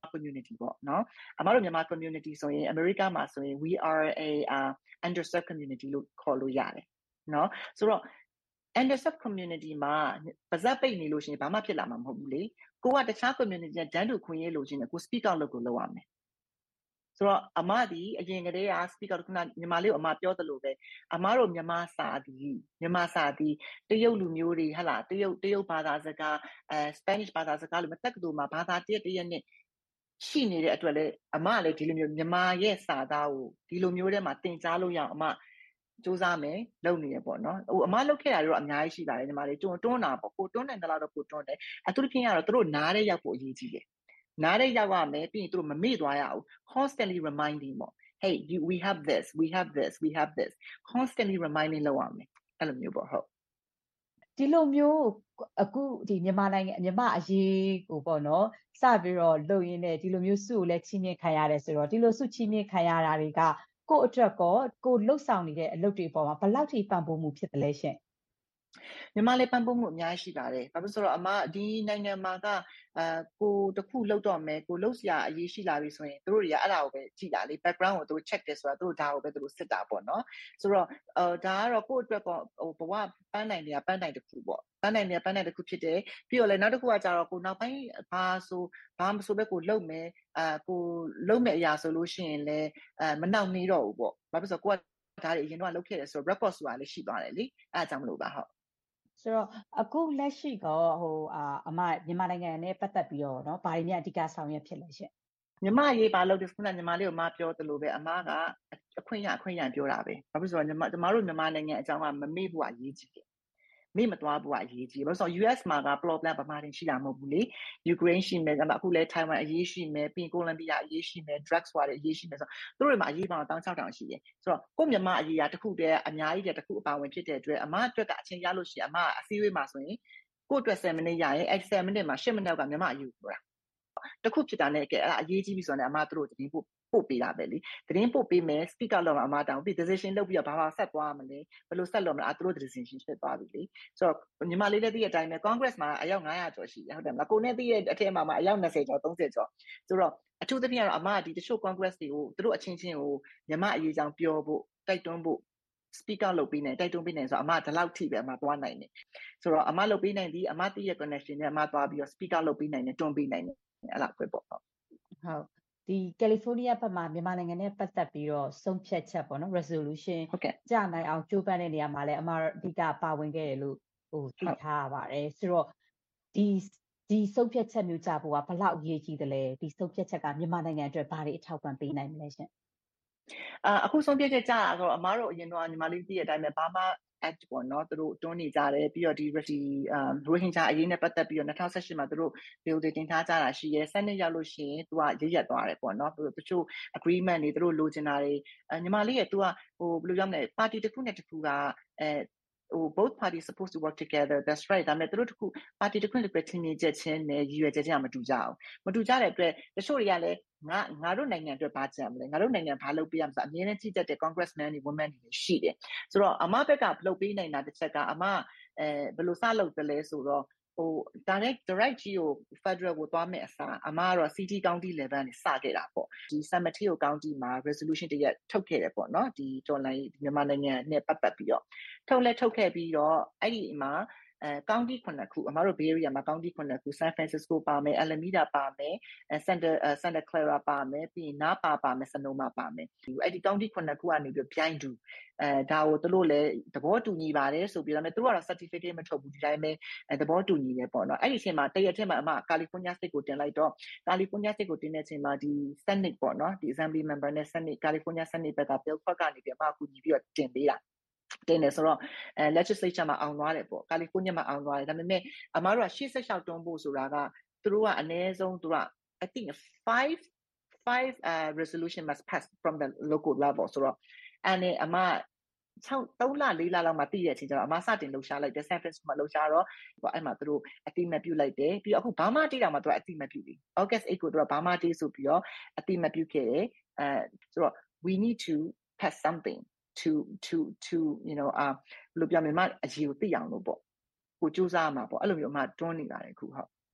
community ပေါ့နော်အမတို့မြန်မာ community ဆိုရင် America မှာဆိုရင် we are a uh, underserved community လို့ခေါ်လို့ရတယ်နော်ဆိုတော့ underserved community မှာပါဇက်ပိတ်နေလို့ရှိရင်ဘာမှဖြစ်လာမှာမဟုတ်ဘူးလေကိုကတခြား community နဲ့တန်းတူခွင့်ရလို့ရှိရင်ကို speak out လုပ်ကိုလုပ်ရမယ်ဆိုတော့အမဒီအရင်ကတည်းက speak out ခုနမြန်မာလေးကိုအမပြောသလိုပဲအမတို့မြန်မာစာဒီမြန်မာစာဒီတရုတ်လူမျိုးတွေဟလာတရုတ်တရုတ်ဘာသာစကားအဲ Spanish ဘာသာစကားလို့မတက်ကတူမှာဘာသာတရက်တရက်နဲ့ရှိနေတဲ့အတွက်လေအမလည်းဒီလိုမျိုးမြန်မာရဲ့စာသားကိုဒီလိုမျိုးထဲမှာသင်ကြားလို့ရအောင်အမစူးစမ်းမယ်လုပ်နေရပေါ့နော်ဟိုအမလုပ်ခဲ့တာတွေတော့အများကြီးရှိပါတယ်ညီမလေးတွန်းတွန်းတာပေါ့ကိုတွန်းနိုင်တယ်လို့တော့ကိုတွန်းတယ်အထူးသဖြင့်ကတော့သူတို့နားတဲ့ရောက်ဖို့အရေးကြီးတယ်နားတဲ့ရောက်ရမယ်ပြီးရင်သူတို့မမေ့သွားရအောင် constantly reminding ပေါ့ hey you, we have this we have this we have this constantly reminding လုပ်ရမယ်အဲ့လိုမျိုးပေါ့ဟုတ်ဒီလိုမျိုးအခုဒီမြန်မာနိုင်ငံမြန်မာအရေးကိုပေါ့နော်စပြီးတော့လုပ်ရင်းနဲ့ဒီလိုမျိုးစုကိုလည်းချီးမြှင့်ခံရတယ်ဆိုတော့ဒီလိုစုချီးမြှင့်ခံရတာတွေကကိုယ့်အတွက်ကောကိုလှုပ်ဆောင်နေတဲ့အလုပ်တွေပေါ်မှာဘယ်လောက်ထိပံ့ပိုးမှုဖြစ်တယ်လဲရှင်မြန်မာလည်းပံ့ပိုးမှုအများကြီးရှိပါတယ်။ဘာဖြစ်လို့ဆိုတော့အမဒီနိုင်ငံမှာကအာကိုတခုလောက်တော့မယ်ကိုလှုပ်ရှားအရေးရှိလာပြီဆိုရင်တို့တွေကအဲ့ဒါကိုပဲကြည့်တာလေ background ကိုတို့ check တယ်ဆိုတာတို့ဒါကိုပဲတို့စစ်တာပေါ့နော်။ဆိုတော့အာဒါကတော့ကိုယ့်အတွက်ကဟိုဘဝပန်းနိုင်တွေကပန်းနိုင်တစ်ခုပေါ့။ပန်းနိုင်တွေကပန်းနိုင်တစ်ခုဖြစ်တယ်။ပြီးတော့လည်းနောက်တစ်ခုကကြတော့ကိုနောက်ပိုင်းဘာဆိုဘာမဆိုပဲကိုလှုပ်မယ်အာကိုလှုပ်မယ်အရာဆိုလို့ရှိရင်လည်းအာမနောက်နေတော့ဘူးပေါ့။ဘာဖြစ်လို့ဆိုတော့ကိုကဒါတွေအရင်တော့လှုပ်ခဲ့တယ်ဆိုတော့ record ဆိုတာလည်းရှိသွားတယ်လေ။အဲ့ဒါကြောင့်မလို့ပါဟုတ်ဆိုတော့အခုလက်ရှိကဟိုအာအမမြန်မာနိုင်ငံနဲ့ပတ်သက်ပြီးတော့เนาะဘာတွေများအဓိကဆောင်ရွက်ဖြစ်လဲရှင်မြန်မာရေးပါလို့ဒီခုနမြန်မာလေးကိုမပြောသလိုပဲအမကအခွင့်ရအခွင့်ရပြောတာပဲဘာဖြစ်လို့ဆိုတော့မြန်မာကျမတို့မြန်မာနိုင်ငံအကြောင်းကမမေ့ဘူးအရေးကြီးတယ်မေ့မသွားဘူးအရေးကြီးဘာလို့ဆိုတော့ U S မှာက problem ပမာတင်ရှိတာမဟုတ်ဘူးလေ Ukraine ရှိမယ်အခုလဲ Taiwan အရေးရှိမယ်ပြီး Colombia အရေးရှိမယ် drugs ဝါတဲ့အရေးရှိမယ်ဆိုတော့သူတို့တွေမှာအရေးပေါင်းone thousand six hundredရှိတယ်ဆိုတော့ကိုမြန်မာအရေးကတစ်ခုတည်းအများကြီးတည်းတစ်ခုအပါဝင်ဖြစ်တဲ့အတွက်အမအတွက်ကအချင်းရလို့ရှိရင်အမအစည်းအဝေးမှာဆိုရင်ကိုအတွက်sevenမိနစ်ရရင်အဲ့sevenမိနစ်မှာeightမိနစ်ကမြန်မာအရေးကိုပြောတာတစ်ခုဖြစ်တာနဲ့အဲ့အရေးကြီးပြီဆိုတော့အမတို့တင်ပို့ပို့ပေးတာပဲလေတင်ပို့ပေးမယ် speaker လောက်အမတောင်းပြီး decision လုပ်ပြီးတော့ဘာမှဆက်သွားမလဲဘယ်လိုဆက်လုပ်မလဲအတို့ decision ဖြစ်သွားပြီလေဆိုတော့ညီမလေးလည်းသိတဲ့အတိုင်းပဲ Congress မှာအယောက်nine hundredကျော်ရှိတယ်ဟုတ်တယ်မလားကိုနဲ့သိတဲ့အထက်မှာအယောက်twentyကျော်thirtyကျော်ဆိုတော့အထူးသဖြင့်ကတော့အမဒီတချို့ Congress တွေကိုတို့အချင်းချင်းကိုညီမအရေးကြောင်းပြောဖို့တိုက်တွန်းဖို့ speaker လုပ်ပေးနေတိုက်တွန်းပေးနေဆိုတော့အမဒီလောက်ထိပဲအမသွားနိုင်တယ်ဆိုတော့အမလုပ်ပေးနိုင်သည်အမသိရဲ့ connection နဲ့အမသွားပြီးတော့ speaker လုပ်ပေးနိုင်တယ်တွန်းပေးနိုင်တယ်အဲ့လောက်ပဲပေါ့ဟုတ်ဟုတ်ဒီကယ်လီဖိုးနီးယားဘက်မှာမြန်မာနိုင်ငံနဲ့ပတ်သက်ပြီးတော့ဆုံးဖြတ်ချက်ပေါ့နော် resolution ကြာနိုင်အောင်ကြိုးပမ်းတဲ့နေရာမှာလည်းအမအဓိကပါဝင်ခဲ့တယ်လို့ဟိုသိထားရပါတယ်ဆိုတော့ဒီဒီဆုံးဖြတ်ချက်မျိုးကြဖို့ကဘယ်လောက်အရေးကြီးတယ်လဲဒီဆုံးဖြတ်ချက်ကမြန်မာနိုင်ငံအတွက်ဘာတွေအထောက်ပံ့ပေးနိုင်မလဲရှင်အာအခုဆုံးဖြတ်ချက်ကြာဆိုတော့အမတို့အရင်တော့ညီမလေးသိတဲ့အတိုင်းပဲဘာမှ act ပေါ့နော်သူတို့တွန်းနေကြတယ်ပြီးတော့ဒီဒီရိုဟင်ဂျာအရေးနဲ့ပတ်သက်ပြီးတော့twenty eighteenမှာသူတို့ bill တွေတင်ထားကြတာရှိရဲစနစ်ရောက်လို့ရှိရင်သူကရရသွားတယ်ပေါ့နော်သူတို့တချို့ agreement တွေသူတို့လိုချင်တာတွေညီမလေးရဲ့သူကဟိုဘယ်လိုပြောမလဲ party တစ်ခုနဲ့တစ်ခုကအဲဟို both parties supposed to work together that's right ဒါပေမဲ့သူတို့တခု party တစ်ခုနဲ့ချင်းနေချက်ချင်းနဲ့ရည်ရွယ်ချက်ချင်းကမတူကြအောင်မတူကြတဲ့အတွက်တချို့တွေကလည်းငါငါတို့နိုင်ငံအတွက်ဘာကြံမလဲငါတို့နိုင်ငံဘာလုပ်ပေးရမလဲအမြဲတမ်းကြည့်တတ်တဲ့ congressman တွေ women တွေရှိတယ်ဆိုတော့အမဘက်ကလုပ်ပေးနိုင်တာတစ်ချက်ကအမအဲဘယ်လိုစလုပ်တယ်လဲဆိုတော့ဟို direct direct ကြီးကို federal ကိုသွားမယ်အစားအမကတော့ city county level နဲ့စခဲ့တာပေါ့ဒီ San Mateo County မှာ resolution တရက်ထုတ်ခဲ့တယ်ပေါ့နော်ဒီတော်လိုင်းမြန်မာနိုင်ငံနဲ့ပတ်သက်ပြီးတော့ထုတ်လဲထုတ်ခဲ့ပြီးတော့အဲ့ဒီမှာအဲ county nineခုအမတို့ Bay Area မှာ county nineခု San Francisco ပါမယ် Alameda ပါမယ် Santa Santa Clara ပါမယ်ပြီးရင် Napa ပါမယ် Sonoma ပါမယ်အဲ့ဒီ county nineခုကနေပြီးပြိုင်တူအဲဒါကိုသူတို့လည်းသဘောတူညီပါတယ်ဆိုပြီးတော့သူတို့ကတော့ certificate မထုတ်ဘူးဒီတိုင်းပဲသဘောတူညီတယ်ပေါ့နော်အဲ့ဒီအချိန်မှာတရက်ထက်မှာအမ California State ကိုတင်လိုက်တော့ California State ကိုတင်တဲ့အချိန်မှာဒီ Senate ပေါ့နော်ဒီ Assembly member နဲ့ Senate California Senate ဘက်က bill ခွက်ကနေပြီးအမကူညီပြီးတော့တင်ပေးတာတင်နေဆိုတော့အဲ legislature မှာအောင်သွားတယ်ပေါ့ California မှာအောင်သွားတယ်ဒါပေမဲ့အမတို့ကeighty-sixတွန်းဖို့ဆိုတာကသူတို့ကအနည်းဆုံးသူက I think five five uh, resolution must pass from the local level ဆိုတော့အဲ့အမthree threeလfourလလောက်မှတည်တဲ့အချိန်ကျတော့အမစတင်လှုပ်ရှားလိုက်တယ် San Francisco မှာလှုပ်ရှားတော့အဲ့မှာသူတို့အတိမတ်ပြုလိုက်တယ်ပြီးတော့အခုဘာမှတိတောင်မှသူကအတိမတ်ပြုပြီ August eighthကိုသူကဘာမှတိဆိုပြီးတော့အတိမတ်ပြုခဲ့တယ်အဲဆိုတော့ we need to pass something to to to you know အာဘယ်လိုပြောမလဲမအရေးကိုသိအောင်လို့ပေါ့ကိုစူးစမ်းမှာပေါ့အဲ့လိုမျိုးအမတွန်းနေပါတယ်ခုဟုတ်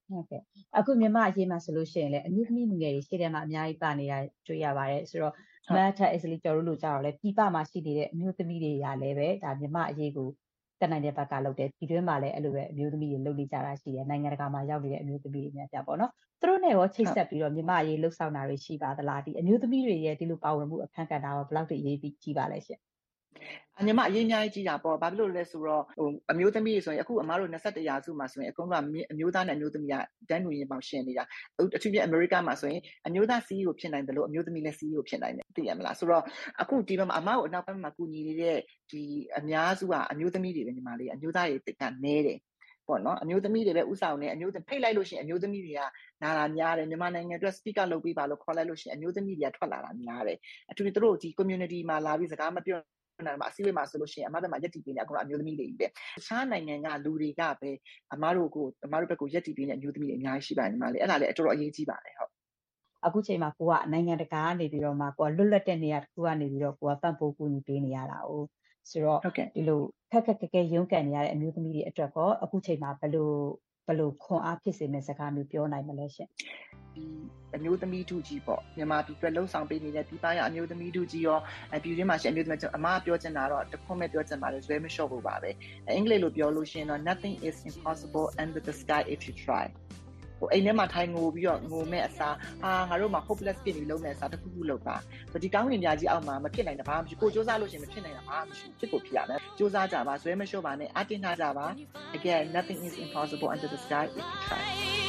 ဟုတ်ကဲ့အခုမြန်မာအရေးမှာဆိုလို့ရှိရင်လည်းအမျိုးသမီးငယ်တွေရှေ့ထဲမှာအများကြီးပါနေတာတွေ့ရပါတယ်ဆိုတော့ matter is လေကျော်တို့လိုကြတော့လေပြပမှာရှိနေတဲ့အမျိုးသမီးတွေကလည်းပဲဒါမြန်မာအရေးကိုတက်နိုင်တဲ့ဘက်ကလုပ်တယ်ဒီတွင်းမှာလည်းအဲ့လိုပဲအမျိုးသမီးတွေလုပ်နေကြတာရှိတယ်နိုင်ငံတကာမှာရောက်နေတဲ့အမျိုးသမီးတွေများပြပေါ့နော်သူတို့နဲ့ရောချိတ်ဆက်ပြီးတော့မြန်မာအရေးလှုပ်ဆောင်တာတွေရှိပါသလားဒီအမျိုးသမီးတွေရဲ့ဒီလိုပါဝင်မှုအခမ်းကဏ္ဍရောဘယ်လောက်ထိအရေးကြီးပါလဲရှင်ညီမအရေးအများကြီးကြီးတာပေါ့ဘာဖြစ်လို့လဲဆိုတော့ဟိုအမျိုးသမီးတွေဆိုရင်အခုအမားတို့နှစ်၁ရာစုမှာဆိုရင်အကုန်လုံးကအမျိုးသားနဲ့အမျိုးသမီးကတန်းတူရင်ပေါင်းရှင်နေတာအထူးဖြင့်အမေရိကမှာဆိုရင်အမျိုးသား C E O ဖြစ်နိုင်တယ်လို့အမျိုးသမီးလည်း C E O ဖြစ်နိုင်တယ်သိရမလားဆိုတော့အခုဒီဘက်မှာအမားကိုအနောက်ဘက်မှာကူညီနေတဲ့ဒီအများစုကအမျိုးသမီးတွေပဲညီမလေးအမျိုးသားတွေတကနဲတယ်ပေါ့နော်အမျိုးသမီးတွေပဲဥဆောင်နေအမျိုးဖိတ်လိုက်လို့ရှိရင်အမျိုးသမီးတွေကနာလာများတယ်မြန်မာနိုင်ငံအတွက် speaker လုပ်ပြီးပါလို့ခေါ်လိုက်လို့ရှိရင်အမျိုးသမီးတွေကထွက်လာတာများတယ်အထူးဖြင့်သူတို့ဒီ community မှာလာပြီးစကားမပြောနိုင်မှာအစည်းအဝေးမှာဆိုလို့ရှိရင်အမတို့မှာရက်တီပေးနေအခုအမျိုးသမီးတွေကြီးပဲတခြားနိုင်ငံကလူတွေကပဲအမတို့ကိုအမတို့ဘက်ကိုရက်တီပေးနေအမျိုးသမီးတွေအများကြီးရှိပါတယ်ညီမလေးအဲ့ဒါလည်းအတော်တော်အရေးကြီးပါတယ်ဟုတ်အခုချိန်မှာကိုကနိုင်ငံတကာကနေပြီးတော့မှကိုကလွတ်လပ်တဲ့နေရာတစ်ခုကနေပြီးတော့ကိုကပံ့ပိုးကူညီပေးနေရတာ哦ဆိုတော့ဒီလိုခက်ခက်ခက်ခဲရုန်းကန်နေရတဲ့အမျိုးသမီးတွေအတွက်ကောအခုချိန်မှာဘယ်လိုဘယ်လိုခွန်အားဖြစ်စေမယ့်စကားမျိုးပြောနိုင်မလဲရှင်ဒီအမျိုးသမီးထုကြီးပေါ့မြန်မာပြည်အတွက်လှုပ်ဆောင်ပေးနေတဲ့ပြည်ပရအမျိုးသမီးထုကြီးရောအပြည်တွင်းမှာရှိအမျိုးသမီးအမပြောချင်တာတော့တခွန်းမဲ့ပြောချင်ပါတယ်ဇွဲမလျှော့ဖို့ပါပဲအင်္ဂလိပ်လိုပြောလို့ရှိရင်တော့ nothing is impossible under the sky if you try ဟိုအိမ်ထဲမှာထိုင်ငိုပြီးတော့ငိုမဲ့အစားဟာငါတို့မှာ hopeless ဖြစ်နေလုံးမဲ့အစားတစ်ခုခုလုပ်ပါဆိုဒီကောင်းကင်ပြားကြီးအောက်မှာမဖြစ်နိုင်တာဘာမှမရှိကိုစူးစမ်းလို့ရှိရင်မဖြစ်နိုင်တာဘာမှမရှိဖြစ်ကိုဖြစ်ရမယ်စူးစမ်းကြပါဇွဲမလျှော့ပါနဲ့အတင်းထားကြပါ again nothing is impossible under the sky if you try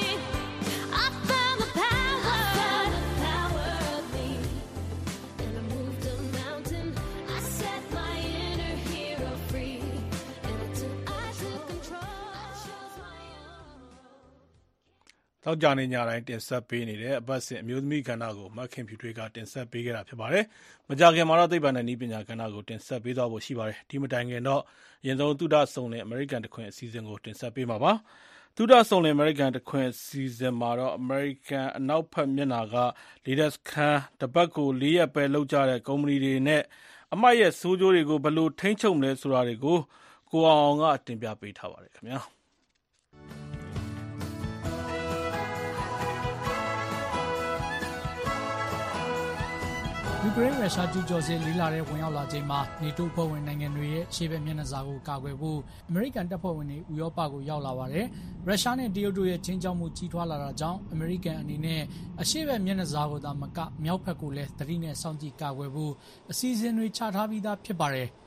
တောက်ကြနေညတိုင်းတင်ဆက်ပေးနေတဲ့အပတ်စဉ်အမျိုးသမီးကဏ္ဍကိုမခင်ဖြူထွေးကတင်ဆက်ပေးခဲ့တာဖြစ်ပါတယ်။မကြခင်မှာတော့သိပ္ပံနဲ့နည်းပညာကဏ္ဍကိုတင်ဆက်ပေးသွားဖို့ရှိပါတယ်။ဒီမတိုင်ခင်တော့အရင်ဆုံးသုဒဆုံလင်အမေရိကန်တခွင်အစီအစဉ်ကိုတင်ဆက်ပေးမှာပါ။သုဒဆုံလင်အမေရိကန်တခွင်အစီအစဉ်မှာတော့အမေရိကန်အနောက်ဘက်မျက်နှာကလေဒက်စခန်းတပတ်ကိုလေးရက်ပဲလောက်ကြတဲ့ကုမ္ပဏီတွေနဲ့အမိုက်ရဲ့ဆိုးကျိုးတွေကိုဘယ်လိုထိန်းချုပ်မလဲဆိုတာတွေကိုကိုအောင်အောင်ကတင်ပြပေးထားပါတယ်ခင်ဗျာ။ယူကရိန်းရုရှားကျူးကျော်စစ်လေးလာတဲ့ဝင်ရောက်လာချိန်မှာနေတိုးဖွဲ့ဝင်နိုင်ငံတွေရဲ့ရှေ့ဘက်မျက်နှာစာကိုကာကွယ်ဖို့အမေရိကန်တပ်ဖွဲ့ဝင်တွေဥရောပကိုရောက်လာပါတယ်။ရုရှားနဲ့တရုတ်တို့ရဲ့ချင်းချောက်မှုကြီးထွားလာတာကြောင့်အမေရိကန်အနေနဲ့အရှေ့ဘက်မျက်နှာစာကိုသာမကမြောက်ဘက်ကိုလည်းသတိနဲ့စောင့်ကြည့်ကာကွယ်ဖို့အစီအစဉ်တွေချထားပြီးသားဖြစ်ပါတယ်။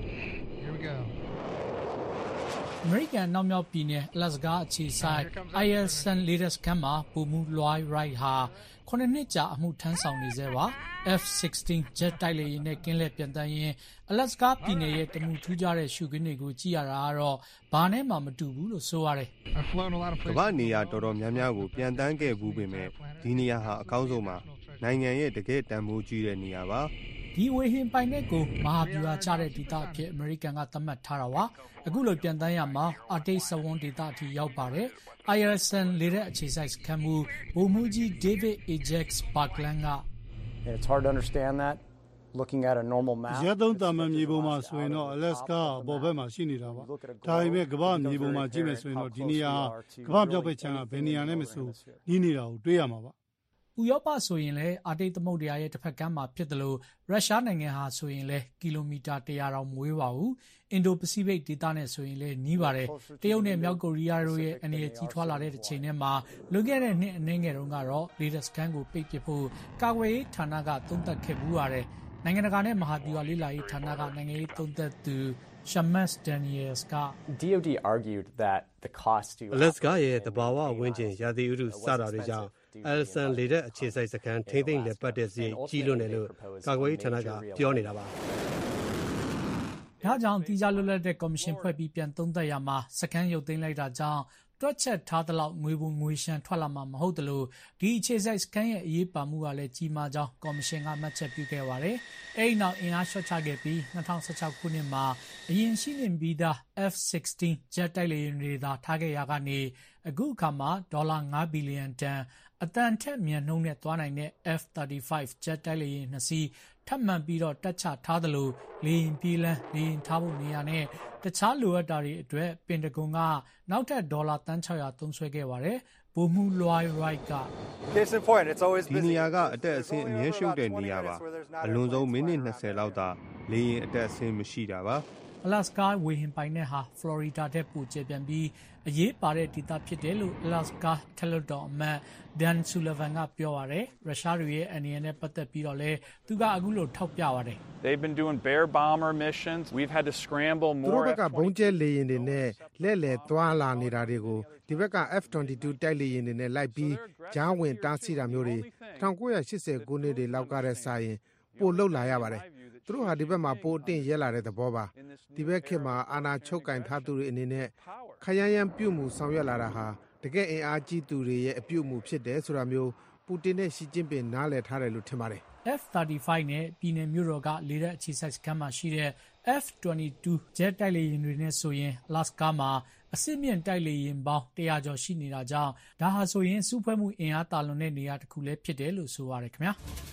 Here we go. အမေရိကန်နောက်မြောက်ပြည်နယ်အလက်စကာအခြေစိုက် I L S N လေတပ်စခန်းမှာပုံမှုလွိုင်းရိုက်ဟာခုနှစ်နှစ်ကြာအမှုထမ်းဆောင်နေဆဲပါ F 16 jet တိုက်လေယာဉ်နဲ့ကင်းလှည့်ပြန်တန်းရင်အလက်စကာပြည်နယ်ရဲ့တမှုထူးခြားတဲ့ရှုခင်းတွေကိုကြည့်ရတာကတော့ဘာနဲ့မှမတူဘူးလို့ဆိုရတယ်ကမ္ဘာနေရာတော်တော်များများကိုပြန်တန်းခဲ့ဘူးပေမဲ့ဒီနေရာဟာအကောင်းဆုံးပါနိုင်ငံရဲ့တကယ်တန်ဖိုးကြီးတဲ့နေရာပါဒီဝေဟင်ပိုင်နက်ကိုမဟာဗျူဟာချတဲ့ဒေသအဖြစ်အမေရိကန်ကသတ်မှတ်ထားတာပါအခုလိုပြန်တန်းရမှာအာတိတ်စဝန်းဒေသအထိရောက်ပါတယ် I R S N လေတဲ့အခြေစိုက်စခန်းမှုဗိုလ်မှူးကြီး David Ajax Parkland က It's hard to understand that looking at a normal map ရသုံးတာမမြေပုံမှာဆိုရင်တော့ Alaska ဘော်ဘက်မှာရှိနေတာပါဒါပေမဲ့ကမ္ဘာမြေပုံမှာကြည့်မယ်ဆိုရင်တော့ဒီနေရာကမ္ဘာပြောက်ပဲချမ်းကဘယ်နေရာနဲ့မဆိုဒီနေတာကိုတွေ့ရမှာပါဥရောပဆိုရင်လည်းအာတိတ်သမုဒ္ဒရာရဲ့တစ်ဖက်ကမ်းမှာဖြစ်တယ်လို့ရုရှားနိုင်ငံဟာဆိုရင်လည်းကီလိုမီတာတရာတောင်မဝေးပါဘူးအင်ဒိုပစိဖိတ်ဒေသနဲ့ဆိုရင်လည်းနီးပါတယ်တရုတ်နဲ့မြောက်ကိုရီးယားတို့ရဲ့အနေအကြီးထွားလာတဲ့ချိန်ထဲမှာလွန်ခဲ့တဲ့နှစ်အနည်းငယ်တုန်းကတော့လေဒက်စကန်ကိုပိတ်ပစ်ဖို့ကာကွယ်ရေးဌာနကသုံးသပ်ခဲ့မှုပါတယ်နိုင်ငံတကာနဲ့မဟာဗျူဟာလေးလာရေးဌာနကနိုင်ငံရေးသုံးသပ်သူShamus Daniels က D O D argued that the cost to Alaska ရဲ့သဘာဝဝန်းကျင်ရာသီဥတုစတာတွေကြောင့် Alison လေတဲ့အခြေစိုက်စခန်းထိမ့်သိမ့်လက်ပတ်တဲ့စီကြီးလွန်းတယ်လို့ကာကွယ်ရေးဌာနကပြောနေတာပါဒါကြောင့်တီးခြားလွတ်လပ်တဲ့ကော်မရှင်ဖွဲ့ပြီးပြန်သုံးသပ်ရမှာစခန်းရုပ်သိမ်းလိုက်တာကြောင့်တွက်ချက်ထားသလောက်ငွေပုံငွေရှမ်းထွက်လာမှာမဟုတ်တယ်လို့ဒီအခြေစိုက်စခန်းရဲ့အရေးပါမှုကလည်းကြီးမားကြောင်းကော်မရှင်ကမှတ်ချက်ပြုခဲ့ပါတယ်။အဲဒီနောက်အင်အားလျှော့ချခဲ့ပြီး၂၀၁၆ခုနှစ်မှာအရင်ရှိနေပြီးသား F 16 jet တိုက်လေယာဉ်တွေသာထားခဲ့ရကနေအခုအခါမှာဒေါ်လာ၅ဘီလီယံတန်အတန်ထက်မြန်နှုန်းနဲ့သွားနိုင်တဲ့ F 35 jet တိုက်လေယာဉ်နှစ်စီးထထပ်မံပြီးတော့တက်ချထားသလိုလေရင်ပြေးလန်းလေရင်ထားဖို့နေရာနဲ့တခြားလိုအပ်တာတွေအတွက်ပင်တဂွန်ကနောက်ထပ်ဒေါ်လာတန်း၆ရာသုံးစွဲခဲ့ပါတယ်ဗိုလ်မှူးလွိုင်းရိုက်ကဒီနေရာကအတက်အဆင်းအမြဲရှုပ်တဲ့နေရာပါအလွန်ဆုံးမိနစ်၂၀လောက်သာလေရင်အတက်အဆင်းမရှိတာပါအလာစကာဝေဟင်ပိုင်နယ်ဟာဖလော်ရီဒါတဲ့ပူကျပြန်ပြီးအရေးပါတဲ့ဒေသဖြစ်တယ်လို့အလာစကာထက်လွတ်တော်အမတ်ဒန်ဆူလဗန်ကပြောပါတယ်ရုရှားတွေရဲ့အနေနဲ့ပတ်သက်ပြီးတော့လဲသူကအခုလိုထောက်ပြပါတယ် They've been doing bear bomber missions. We've had to scramble more. သူတို့ကဘုံကျဲလေရင်တွေနဲ့လဲ့လဲသွားလာနေတာတွေကိုဒီဘက်က F twenty-two တိုက်လေရင်တွေနဲ့လိုက်ပြီးဂျားဝင်တားဆီးတာမျိုးတွေ၁၉၈၀ခုနှစ်တွေလောက်ကတဲ့စာရင်ပို့လောက်လာရပါတယ်သူတို့ဟာဒီဘက်မှာပိုအတင်းရဲလာတဲ့သဘောပါဒီဘက်ခေတ်မှာအာဏာချုပ်ကင်ထားသူတွေအနေနဲ့ခရမ်းရမ်းပြုတ်မှုဆောင်ရွက်လာတာဟာတကယ်အင်အားကြီးသူတွေရဲ့အပြုတ်မှုဖြစ်တယ်ဆိုတာမျိုးပူတင်နဲ့ရှီကျင်းပင်နားလည်ထားတယ်လို့ထင်ပါတယ် F thirty-five နဲ့ပြည်နယ်မြို့တော်ကလေတပ်အခြေစိုက်စခန်းမှာရှိတဲ့ F twenty-two ဂျက်တိုက်လေယာဉ်တွေနဲ့ဆိုရင်အလာစကာမှာအစစ်မြင့်တိုက်လေယာဉ်ပေါင်း၁၀၀ကျော်ရှိနေတာကြောင့်ဒါဟာဆိုရင်စုဖွဲ့မှုအင်အားတာလွန်တဲ့နေရာတစ်ခုလည်းဖြစ်တယ်လို့ဆိုရတယ်ခင်ဗျာ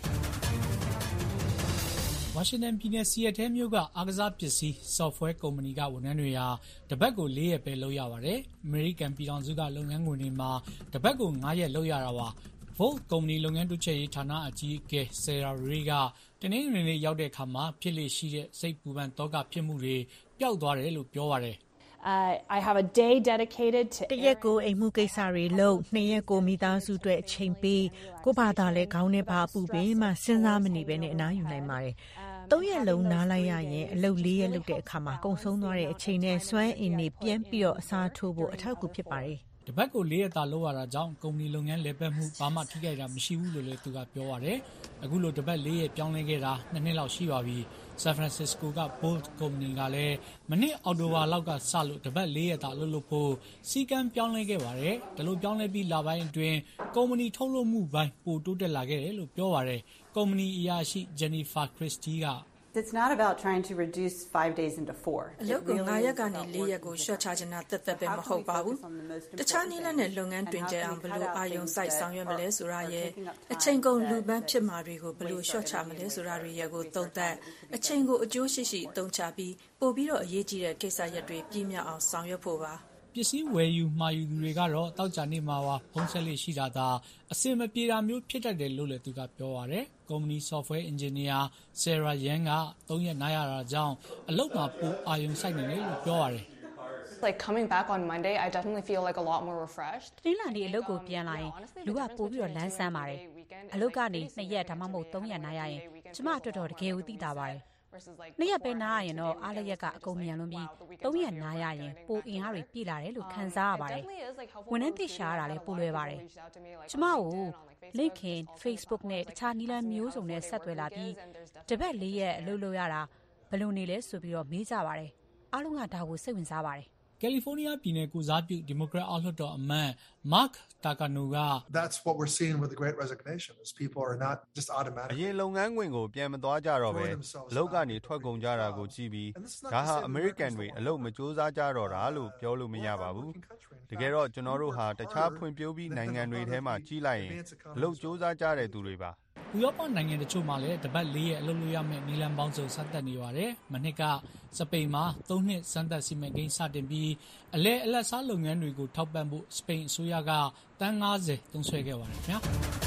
ဝါရှင်တန်ပြည်နယ်စီယက်တဲမြို့ကအားကစားပစ္စည်း software ကုမ္ပဏီကဝန်ထမ်းတွေဟာတပတ်ကို၄ရက်ပဲလုပ်ရပါတယ်အမေရိကန်ပြည်ထောင်စုကလုပ်ငန်းခွင်တွေမှာတပတ်ကို၅ရက်လုပ်ရတာပါVolt ကုမ္ပဏီလုပ်ငန်းတိုးချဲ့ရေးဌာနအကြီးအကဲ Sarah Ray ကတနင်္ဂနွေနေ့ရောက်တဲ့အခါမှာဖြစ်လေရှိတဲ့စိတ်ပူပန်သောကဖြစ်မှုတွေပျောက်သွားတယ်လို့ပြောပါတယ် Uh, I have a day dedicated to တရက်ကိုအိမ်မှုကိစ္စတွေလုပ်နှစ်ရက်ကိုမိသားစုအတွက်အချိန်ပေးကိုဘာသာလဲခေါင်းနဲ့ဘာအပူပေးမှစဉ်းစားမနေပဲနဲ့အနားယူနိုင်ပါတယ်သုံးရက်လုံးနားလိုက်ရရင်အလုပ်လေးရက်လုပ်တဲ့အခါမှာကုန်ဆုံးသွားတဲ့အချိန်နဲ့စွမ်းအင်တွေပြန်ပြီးတော့အစားထိုးဖို့အထောက်အကူဖြစ်ပါတယ်တပတ်ကိုလေးရက်သာလုပ်ရတာကြောင့်ကုမ္ပဏီလုပ်ငန်းလည်ပတ်မှုဘာမှထိခိုက်တာမရှိဘူးလို့လည်းသူကပြောရတယ်အခုလိုတပတ်လေးရက်ပြောင်းလဲခဲ့တာနှစ်နှစ်လောက်ရှိပါပြီSan Francisco က Bolt ကုမ္ပဏီကလည်းမနစ်အော်တိုဘာလောက်ကစလို့တပတ်လေးရက်သာလုပ်လို့ဖို့စီကံပြောင်းလဲခဲ့ပါတယ်ဒါလို့ပြောင်းလဲပြီးလပိုင်းအတွင်းကုမ္ပဏီထုတ်လုပ်မှုပိုင်းပိုတိုးတက်လာခဲ့တယ်လို့ပြောပါတယ်ကုမ္ပဏီအရာရှိ Jennifer Christie က It's not about trying to reduce five days into four. အလုပ်ကို၅ရက်ကနေ၄ရက်ကိုရှော့ချချင်တာတက်တက်ပဲမဟုတ်ပါဘူး။တခြားနည်းလမ်းနဲ့လုပ်ငန်းတွင်ကျအောင်ဘယ်လိုအာရုံစိုက်ဆောင်ရွက်မလဲဆိုတာရဲ့အချိန်ကုန်လူပန်းဖြစ်မှာတွေကိုဘယ်လိုရှော့ချမလဲဆိုတာတွေရဲ့ကိုသုံးသပ်အချိန်ကိုအကျိုးရှိရှိအသုံးချပြီးပို့ပြီးတော့အရေးကြီးတဲ့ကိစ္စရပ်တွေပြည့်မြောက်အောင်ဆောင်ရွက်ဖို့ပါပစ္စည်းဝယ်ယူမှာယူသူတွေကတော့တောက်ကြနေမှာပါဖုန်းဆက်လေးရှိတာသာအစင်မပြေတာမျိုးဖြစ်တတ်တယ်လို့လည်းသူကပြောပါတယ်ကုမ္ပဏီ software engineer Sarah Yang ကသုံးရက်နားရတာကြောင့်အလုပ်မှာပိုအာရုံစိုက်နေတယ်လို့ပြောပါတယ် Like coming back on Monday, I definitely feel like a lot more refreshed. ဒီလနေ့အလုပ်ကိုပြန်လာရင်လူကပို့ပြီးတော့လမ်းဆန်းပါတယ်အလုပ်ကနေနှစ်ရက်ဒါမှမဟုတ်သုံးရက်နားရရင်ကျမအတွက်တော့တကယ်ကိုသိတာပါတယ်နှစ်ရက်ပဲနားရရင်တော့အားလျက်ကအကုန်မြန်လွန်ပြီးသုံးရက်နားရရင်ပိုအင်အားတွေပြည့်လာတယ်လို့ခံစားရပါတယ်ဝန်ထမ်းသိရှာရတာလည်းပိုလွယ်ပါတယ်ကျမကို LinkedIn, Facebook နဲ့တခြားနည်းလမ်းမျိုးစုံနဲ့ဆက်သွယ်လာပြီးတပတ်လေးရက်အလုပ်လုပ်ရတာဘယ်လိုနေလဲဆိုပြီးတော့မေးကြပါတယ်အားလုံးကဒါကိုစိတ်ဝင်စားပါတယ်ကယ်လီဖိုးနီးယားပြည်နယ်ကိုစားပြုဒီမိုကရက်အောက်လွှတ်တော်အမတ် Mark Takano က That's what we're seeing with the Great Resignation is people are not just automatic အရင်လုပ်ငန်းခွင်ကိုပြန်မသွားကြတော့ပဲအလုပ်ကနေထွက်ကုန်ကြတာကိုကြည့်ပြီးဒါဟာ American တွေအလုပ်မကြိုးစားကြတော့တာလို့ပြောလို့မရပါဘူးတကယ်တော့ကျွန်တော်တို့ဟာတခြားဖွံ့ဖြိုးပြီးနိုင်ငံတွေထဲမှာကြီးလိုက်ရင်အလုပ်ကြိုးစားကြတဲ့သူတွေပါဥရောပနိုင်ငံတချို့မှာလည်းတပတ်လေးရက်အလုပ်လုပ်ရမယ့်နည်းလမ်းပေါင်းစုံစတင်နေပါတယ်။မနှစ်ကစပိန်မှာသုံးနှစ်စမ်းသပ်စီမံကိန်းစတင်ပြီးအလဲအလတ်စားလုပ်ငန်းတွေကိုထောက်ပံ့ဖို့စပိန်အစိုးရကတန်း၅၀သုံးစွဲခဲ့ပါတယ်ခင်ဗျာ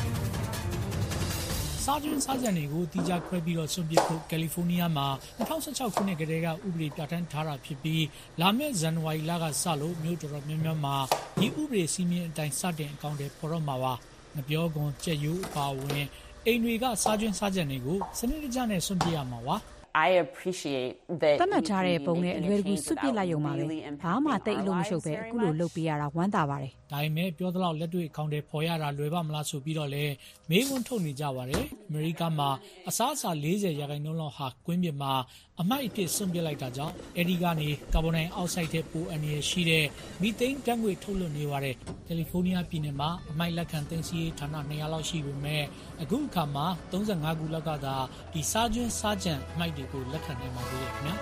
။စားကျင်းစားကြံတွေကိုတီးခြားခွဲပြီးတော့ဆွန့်ပစ်ဖို့ကယ်လီဖိုးနီးယားမှာ၂၀၁၆ခုနှစ်ကတည်းကဥပဒေပြဋ္ဌာန်းထားတာဖြစ်ပြီးလာမယ့်ဇန်နဝါရီလကစလို့မြို့တော်တော်များများမှာဒီဥပဒေစည်းမျဉ်းအတိုင်းစတင်အကောင်အထည်ဖော်တော့မှာပါ။ငပြောကွန်ကြက်ရိုးအပါအဝင်အိမ်တွေကစားကျွန်းစားကြံတွေကိုစနစ်တကျနဲ့ဆွန့်ပစ်ရမှာပါ I appreciate that တတ်မှတ်ထားတဲ့ပုံနဲ့အလွယ်တကူစွန့်ပစ်လိုက်ရုံပါပဲဘာမှတိတ်အလုံးမရှုပ်ပဲအခုလိုလုပ်ပေးရတာဝမ်းသာပါတယ်ဒါပေမဲ့ပြောသလောက်လက်တွေ့အကောင့်တွေပေါ်ရတာလွယ်ပါမလားဆိုပြီးတော့လဲမေးခွန်းထုတ်နေကြပါတယ်အမေရိကမှာအစားအစာ၄၀ရာခိုင်နှုန်းလောက်ဟာကွင်းပြင်မှာအမိုက်အဖြစ်စွန့်ပစ်လိုက်တာကြောင့်အဲဒီကနေကာဗွန်ဒိုင်အောက်ဆိုက်တဲ့ပိုအန်ရရှိတဲ့မီသိန်းဓာတ်ငွေထုတ်လွှတ်နေပါတယ်ကယ်လီဖိုးနီးယားပြည်နယ်မှာအမိုက်လက်ခံသိမ်းဆည်းရေးဌာန၂၀၀လောက်ရှိပေမဲ့အခုအခါမှာ၃၅ခုလောက်ကသာဒီစားကျွန်းစားကြံအမိုက်တွေကိုလက်ခံနိုင်ပါသေးတယ်ခင်ဗျာ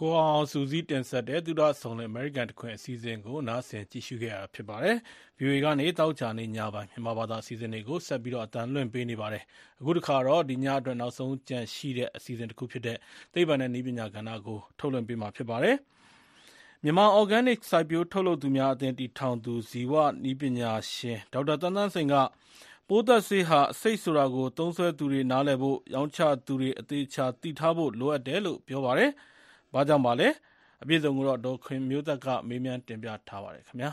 ကိုအောင်စူစီးတင်ဆက်တဲ့သူတော်ဆောင်တဲ့ American တခွင်အစီအစဉ်ကိုနားဆင်ကြည့်ရှုခဲ့ရတာဖြစ်ပါတယ်။ view ကနေတောက်ချာနေညပိုင်းမြန်မာဘာသာအစီအစဉ်တွေကိုဆက်ပြီးတော့အတန်လွှင့်ပေးနေပါတယ်။အခုတစ်ခါတော့ဒီညအတွက်နောက်ဆုံးကြန့်ရှိတဲ့အစီအစဉ်တစ်ခုဖြစ်တဲ့သိပ္ပံနဲ့နည်းပညာကဏ္ဍကိုထုတ်လွှင့်ပေးမှာဖြစ်ပါတယ်။မြန်မာ organic စိုက်ပျိုးထုတ်လုပ်သူများအသင်းတည်ထောင်သူဇီဝနည်းပညာရှင်ဒေါက်တာတန်းတန်းစိန်ကပိုးသက်ဆေးဟာအဆိပ်ဆိုတာကိုသုံးစွဲသူတွေနားလည်ဖို့ရောင်းချသူတွေအသေးချာသိထားဖို့လိုအပ်တယ်လို့ပြောပါတယ်။ဘာကြောင့်ပါလဲအပြည့်စုံကိုတော့ဒေါ်ခင်မျိုးသက်ကမေးမြန်းတင်ပြထားပါတယ်ခင်ဗျာ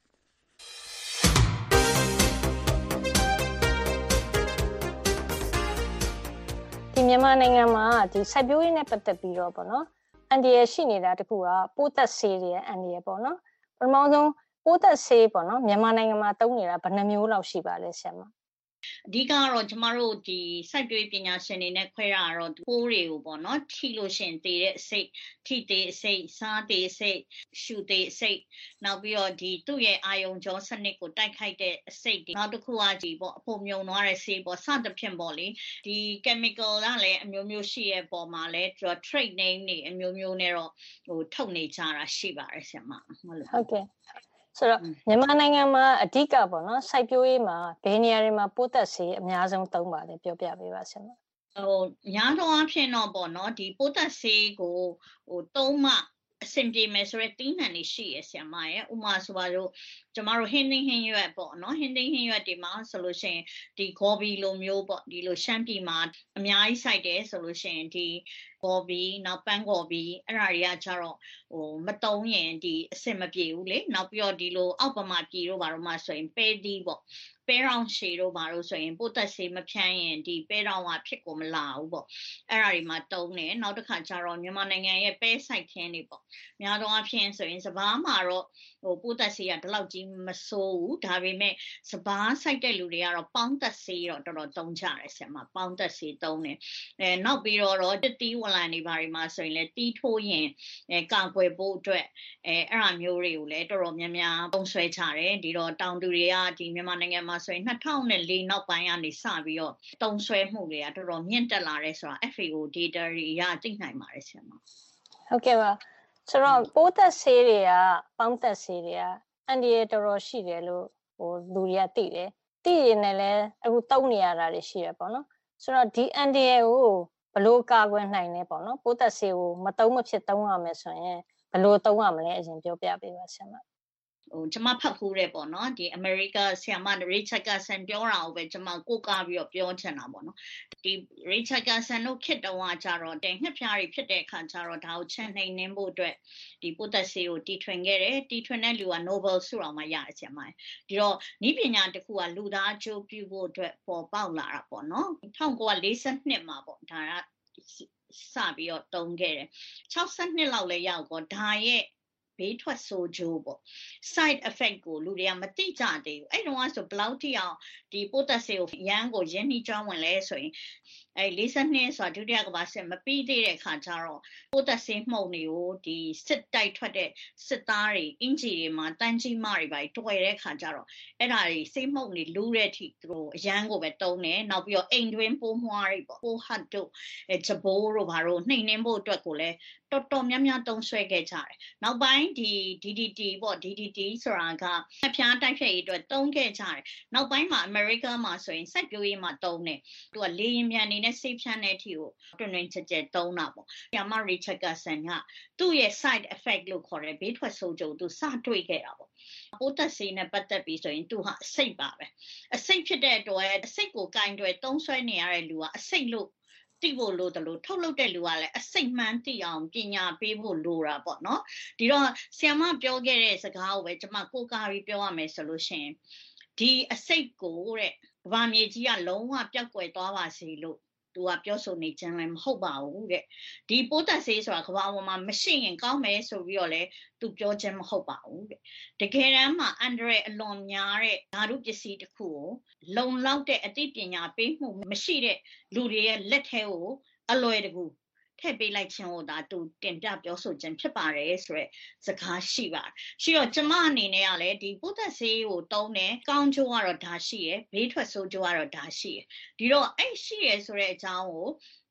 ဒီမြန်မာနိုင်ငံမှာဒီစိုက်ပျိုးရေးနဲ့ပတ်သက်ပြီးတော့ပေါ့နော်အန်ဒီရရှိနေတာတခုကပိုးသက်ဆေးတွေရဲ့အန်ဒီရပေါ့နော်ပထမဆုံးပိုးသက်ဆေးပေါ့နော်မြန်မာနိုင်ငံမှာသုံးနေတာဘယ်နှမျိုးလောက်ရှိပါလဲဆရာမအဓိကတော့ကျမတို့ဒီစိုက်ပျိုးပညာရှင်တွေနဲ့ခွဲရတော့ပိုးတွေကိုပေါ့နော်ထိလို့ရှင်တည်တဲ့အစိတ်ထိသေးအစိတ်စားသေးအစိတ်ရှူသေးအစိတ်နောက်ပြီးတော့ဒီသူ့ရဲ့အာယုံကြောစနစ်ကိုတိုက်ခိုက်တဲ့အစိတ်တွေနောက်တစ်ခုကဒီပေါ့အပုံမြုံသွားတဲ့ဆေးပေါ့စသဖြင့်ပေါ့လေဒီ chemical ကလည်းအမျိုးမျိုးရှိရဲ့ပုံမှာလဲသူက trade name တွေအမျိုးမျိုးနဲ့တော့ဟိုထုတ်နေကြတာရှိပါတယ်ဆရာမဟုတ်လို့ဟုတ်ကဲ့ဆိုတော့မြန်မာနိုင်ငံမှာအဓိကပေါ့နော်စိုက်ပျိုးရေးမှာဘယ်နေရာတွေမှာပိုးသက်ဆေးအများဆုံးသုံးပါလဲပြောပြပေးပါဆရာမဟိုညာတော့အဖြစ်တော့ပေါ့နော်ဒီပိုးသက်ဆေးကိုဟိုသုံးမှအဆင်ပြေမယ်ဆိုတော့တင်းနှံနေရှိရဆရာမရဲ့ဥမာဆိုပါတော့ကျမတို့ဟင်းသင်းဟင်းရွက်ပေါ့နော်ဟင်းသင်းဟင်းရွက်ဒီမှာဆိုလို့ရှိရင်ဒီဂေါ်ဘီလိုမျိုးပေါ့ဒီလိုရှမ်းပြည်မှာအများကြီးစိုက်တယ်ဆိုလို့ရှိရင်ဒီဂေါ်ဘီနောက်ပန်းဂေါ်ဘီအဲ့ဒါတွေကကျတော့ဟိုမတုံးရင်ဒီအဆင်မပြေဘူးလေနောက်ပြီးတော့ဒီလိုအောက်ပမာပြည်တို့ဘာလို့မှဆိုရင်ပဲဒီပေါ့ပဲရောင်ရှည်တို့ဘာလို့ဆိုရင်ပိုးသက်ဆေးမဖြန်းရင်ဒီပဲရောင်ကဖြစ်ကိုမလာဘူးပေါ့အဲ့ဒါတွေမှာတုံးတယ်နောက်တစ်ခါကျတော့မြန်မာနိုင်ငံရဲ့ပဲစိုက်ခင်းတွေပေါ့များသောအားဖြင့်ဆိုရင်စပားမှာတော့ဟိုပိုးသက်ဆေးကဒီလောက်ကြီးမဆိုးဘူးဒါပေမဲ့စပားစိုက်တဲ့လူတွေကတော့ပေါင်းသက်ဆေးတော့တော်တော်တုံးကြတယ်ဆရာမပေါင်းသက်ဆေးတုံးတယ်အဲနောက်ပြီးတော့တော့တီးဝလန်တွေဘာတွေမှာဆိုရင်လည်းတီးထိုးရင်အဲကာကွယ်ဖို့အတွက်အဲအဲ့ဒါမျိုးတွေကိုလည်းတော်တော်များများပုံဆွဲကြတယ်ဒီတော့တောင်သူတွေကဒီမြန်မာနိုင်ငံမှာဆိုရင်two thousand fourနောက်ပိုင်းကနေစပြီးတော့တုံးဆွဲမှုတွေကတော်တော်မြင့်တက်လာတယ်ဆိုတာ F A O data တွေရသိနိုင်ပါတယ်ဆရာမဟုတ်ကဲ့ပါဆိုတော့ပိုးသက်ဆေးတွေကပေါင်းသက်ဆေးတွေကအန်ဒီရတော်တော်ရှိတယ်လို့ဟိုလူတွေကသိတယ်သိရင်လည်းအခုတုံးနေရတာတွေရှိရပေါ့နော်ဆိုတော့ဒီအန်ဒီရကိုဘလို့ကာကွယ်နိုင်လဲပေါ့နော်ပိုးသက်ဆေးကိုမတုံးမဖြစ်တုံးရမယ်ဆိုရင်ဘလို့တုံးရမလဲအရင်ပြောပြပေးပါဆရာမဟိုကျွန်မဖတ်ဖူးတယ်ပေါ့နော်ဒီအမေရိကဆီယမရိချတ်ကဆန်ပြောတာကိုပဲကျွန်မကိုးကားပြီးတော့ပြောချင်တာပေါ့နော်ဒီရိချတ်ကဆန်တို့ခစ်တော်ကကြတော့တဲ့ငှက်ဖျားတွေဖြစ်တဲ့အခါကျတော့ဒါကိုချက်နှိမ်နှင်းဖို့အတွက်ဒီပိုးသက်ဆေးကိုတီထွင်ခဲ့တယ်တီထွင်တဲ့လူက Nobel ဆုတော်မှာရတယ်ဆီယမဒီတော့ဤပညာတစ်ခုကလူသားအကျိုးပြုဖို့အတွက်ပေါ်ပေါက်လာတာပေါ့နော်one thousand nine hundred forty-twoမှာပေါ့ဒါကစပြီးတော့တုံးခဲ့တယ်sixty-twoလောက်လည်းရောက်တော့ဒါရဲ့ဘေးထွက်ဆိုးကျိုးပေါ့ side effect ကိုလူတွေကမသိကြသေးဘူးအဲ့တော့ဆိုဘလောက်ထိအောင်ဒီပိုးသက်ဆေးကိုရမ်းကိုရင်းနှီးကျွမ်းဝင်လဲဆိုရင်အဲforty-twoဆိုတာဒုတိယကမ္ဘာစစ်မပြီးသေးတဲ့ခါကျတော့ပိုးသက်ဆေးမှုန့်တွေကိုဒီစစ်တိုက်ထွက်တဲ့စစ်သားတွေအင်ဂျီတွေမှာတန်းကြီးမတွေပါတွယ်တဲ့ခါကျတော့အဲ့ဒါတွေဆေးမှုန့်တွေလူးတဲ့အထိသူတို့အရန်ကိုပဲတုံးတယ်နောက်ပြီးတော့အိမ်တွင်းပိုးမွှားတွေပေါ့ပိုးဟတ်တို့အဲဂျဘိုးတို့ဘာတို့နှိမ်နှင်းဖို့အတွက်ကိုလည်းတော်တော်များများတုံးဆွဲခဲ့ကြတယ်နောက်ပိုင်းဒီ D D T ပေါ့ D D T ဆိုတာကအဖျားတိုက်ဖျက်ရေးအတွက်တုံးခဲ့ကြတယ်နောက်ပိုင်းမှာအမေရိကမှာဆိုရင်စိုက်ပျိုးရေးမှာတုံးတယ်သူကလေရင်မြန်နေတဲ့ဆေးဖြန်းတဲ့အထိကိုတွင်တွင်ကြဲကြဲတုံးတာပေါ့ဆရာမ Richard Carson ကသူ့ရဲ့ side effect လို့ခေါ်တဲ့ဘေးထွက်ဆိုးကျိုးသူစတွေ့ခဲ့တာပေါ့ပိုးသက်ဆေးနဲ့ပတ်သက်ပြီးဆိုရင်သူဟာအစိတ်ပါပဲအစိတ်ဖြစ်တဲ့အတွက်အစိတ်ကိုကင်တွယ်တုံးဆွဲနေရတဲ့လူကအစိတ်လို့တိဖို့လို့တလို့ထုတ်လုပ်တဲ့လူကလည်းအစိတ်မှန်သိအောင်ပညာပေးဖို့လိုတာပေါ့နော်ဒီတော့ဆရာမပြောခဲ့တဲ့စကားကိုပဲကျွန်မကိုးကားပြီးပြောရမယ်ဆိုလို့ရှိရင်ဒီအစိတ်ကိုတဲ့ဗမာမြေကြီးကလုံးဝပျောက်ကွယ်သွားပါစေလို့သူကပြောဆိုနေခြင်းလည်းမဟုတ်ပါဘူးတဲ့ဒီပိုးသက်ဆေးဆိုတာကဘာပေါ်မှာမရှိရင်ကောင်းမယ်ဆိုပြီးတော့လေသူပြောခြင်းမဟုတ်ပါဘူးတဲ့တကယ်တမ်းမှာအန်ဒရယ်အလွန်များတဲ့ဓာတုပစ္စည်းတစ်ခုကိုလုံလောက်တဲ့အသိပညာပေးမှုမရှိတဲ့လူတွေရဲ့လက်ထဲကိုအလွယ်တကူထည့်ပေးလိုက်ခြင်းကိုဒါသူတင်ပြပြောဆိုခြင်းဖြစ်ပါတယ်ဆိုရဲစကားရှိပါတယ်ရှိတော့ကျမအနေနဲ့ကလည်းဒီပိုးသက်ဆေးကိုတုံးတယ်ကောင်းကျိုးကတော့ဒါရှိရယ်ဘေးထွက်ဆိုးကျိုးကတော့ဒါရှိရယ်ဒီတော့အဲ့ရှိရယ်ဆိုတဲ့အကြောင်းကို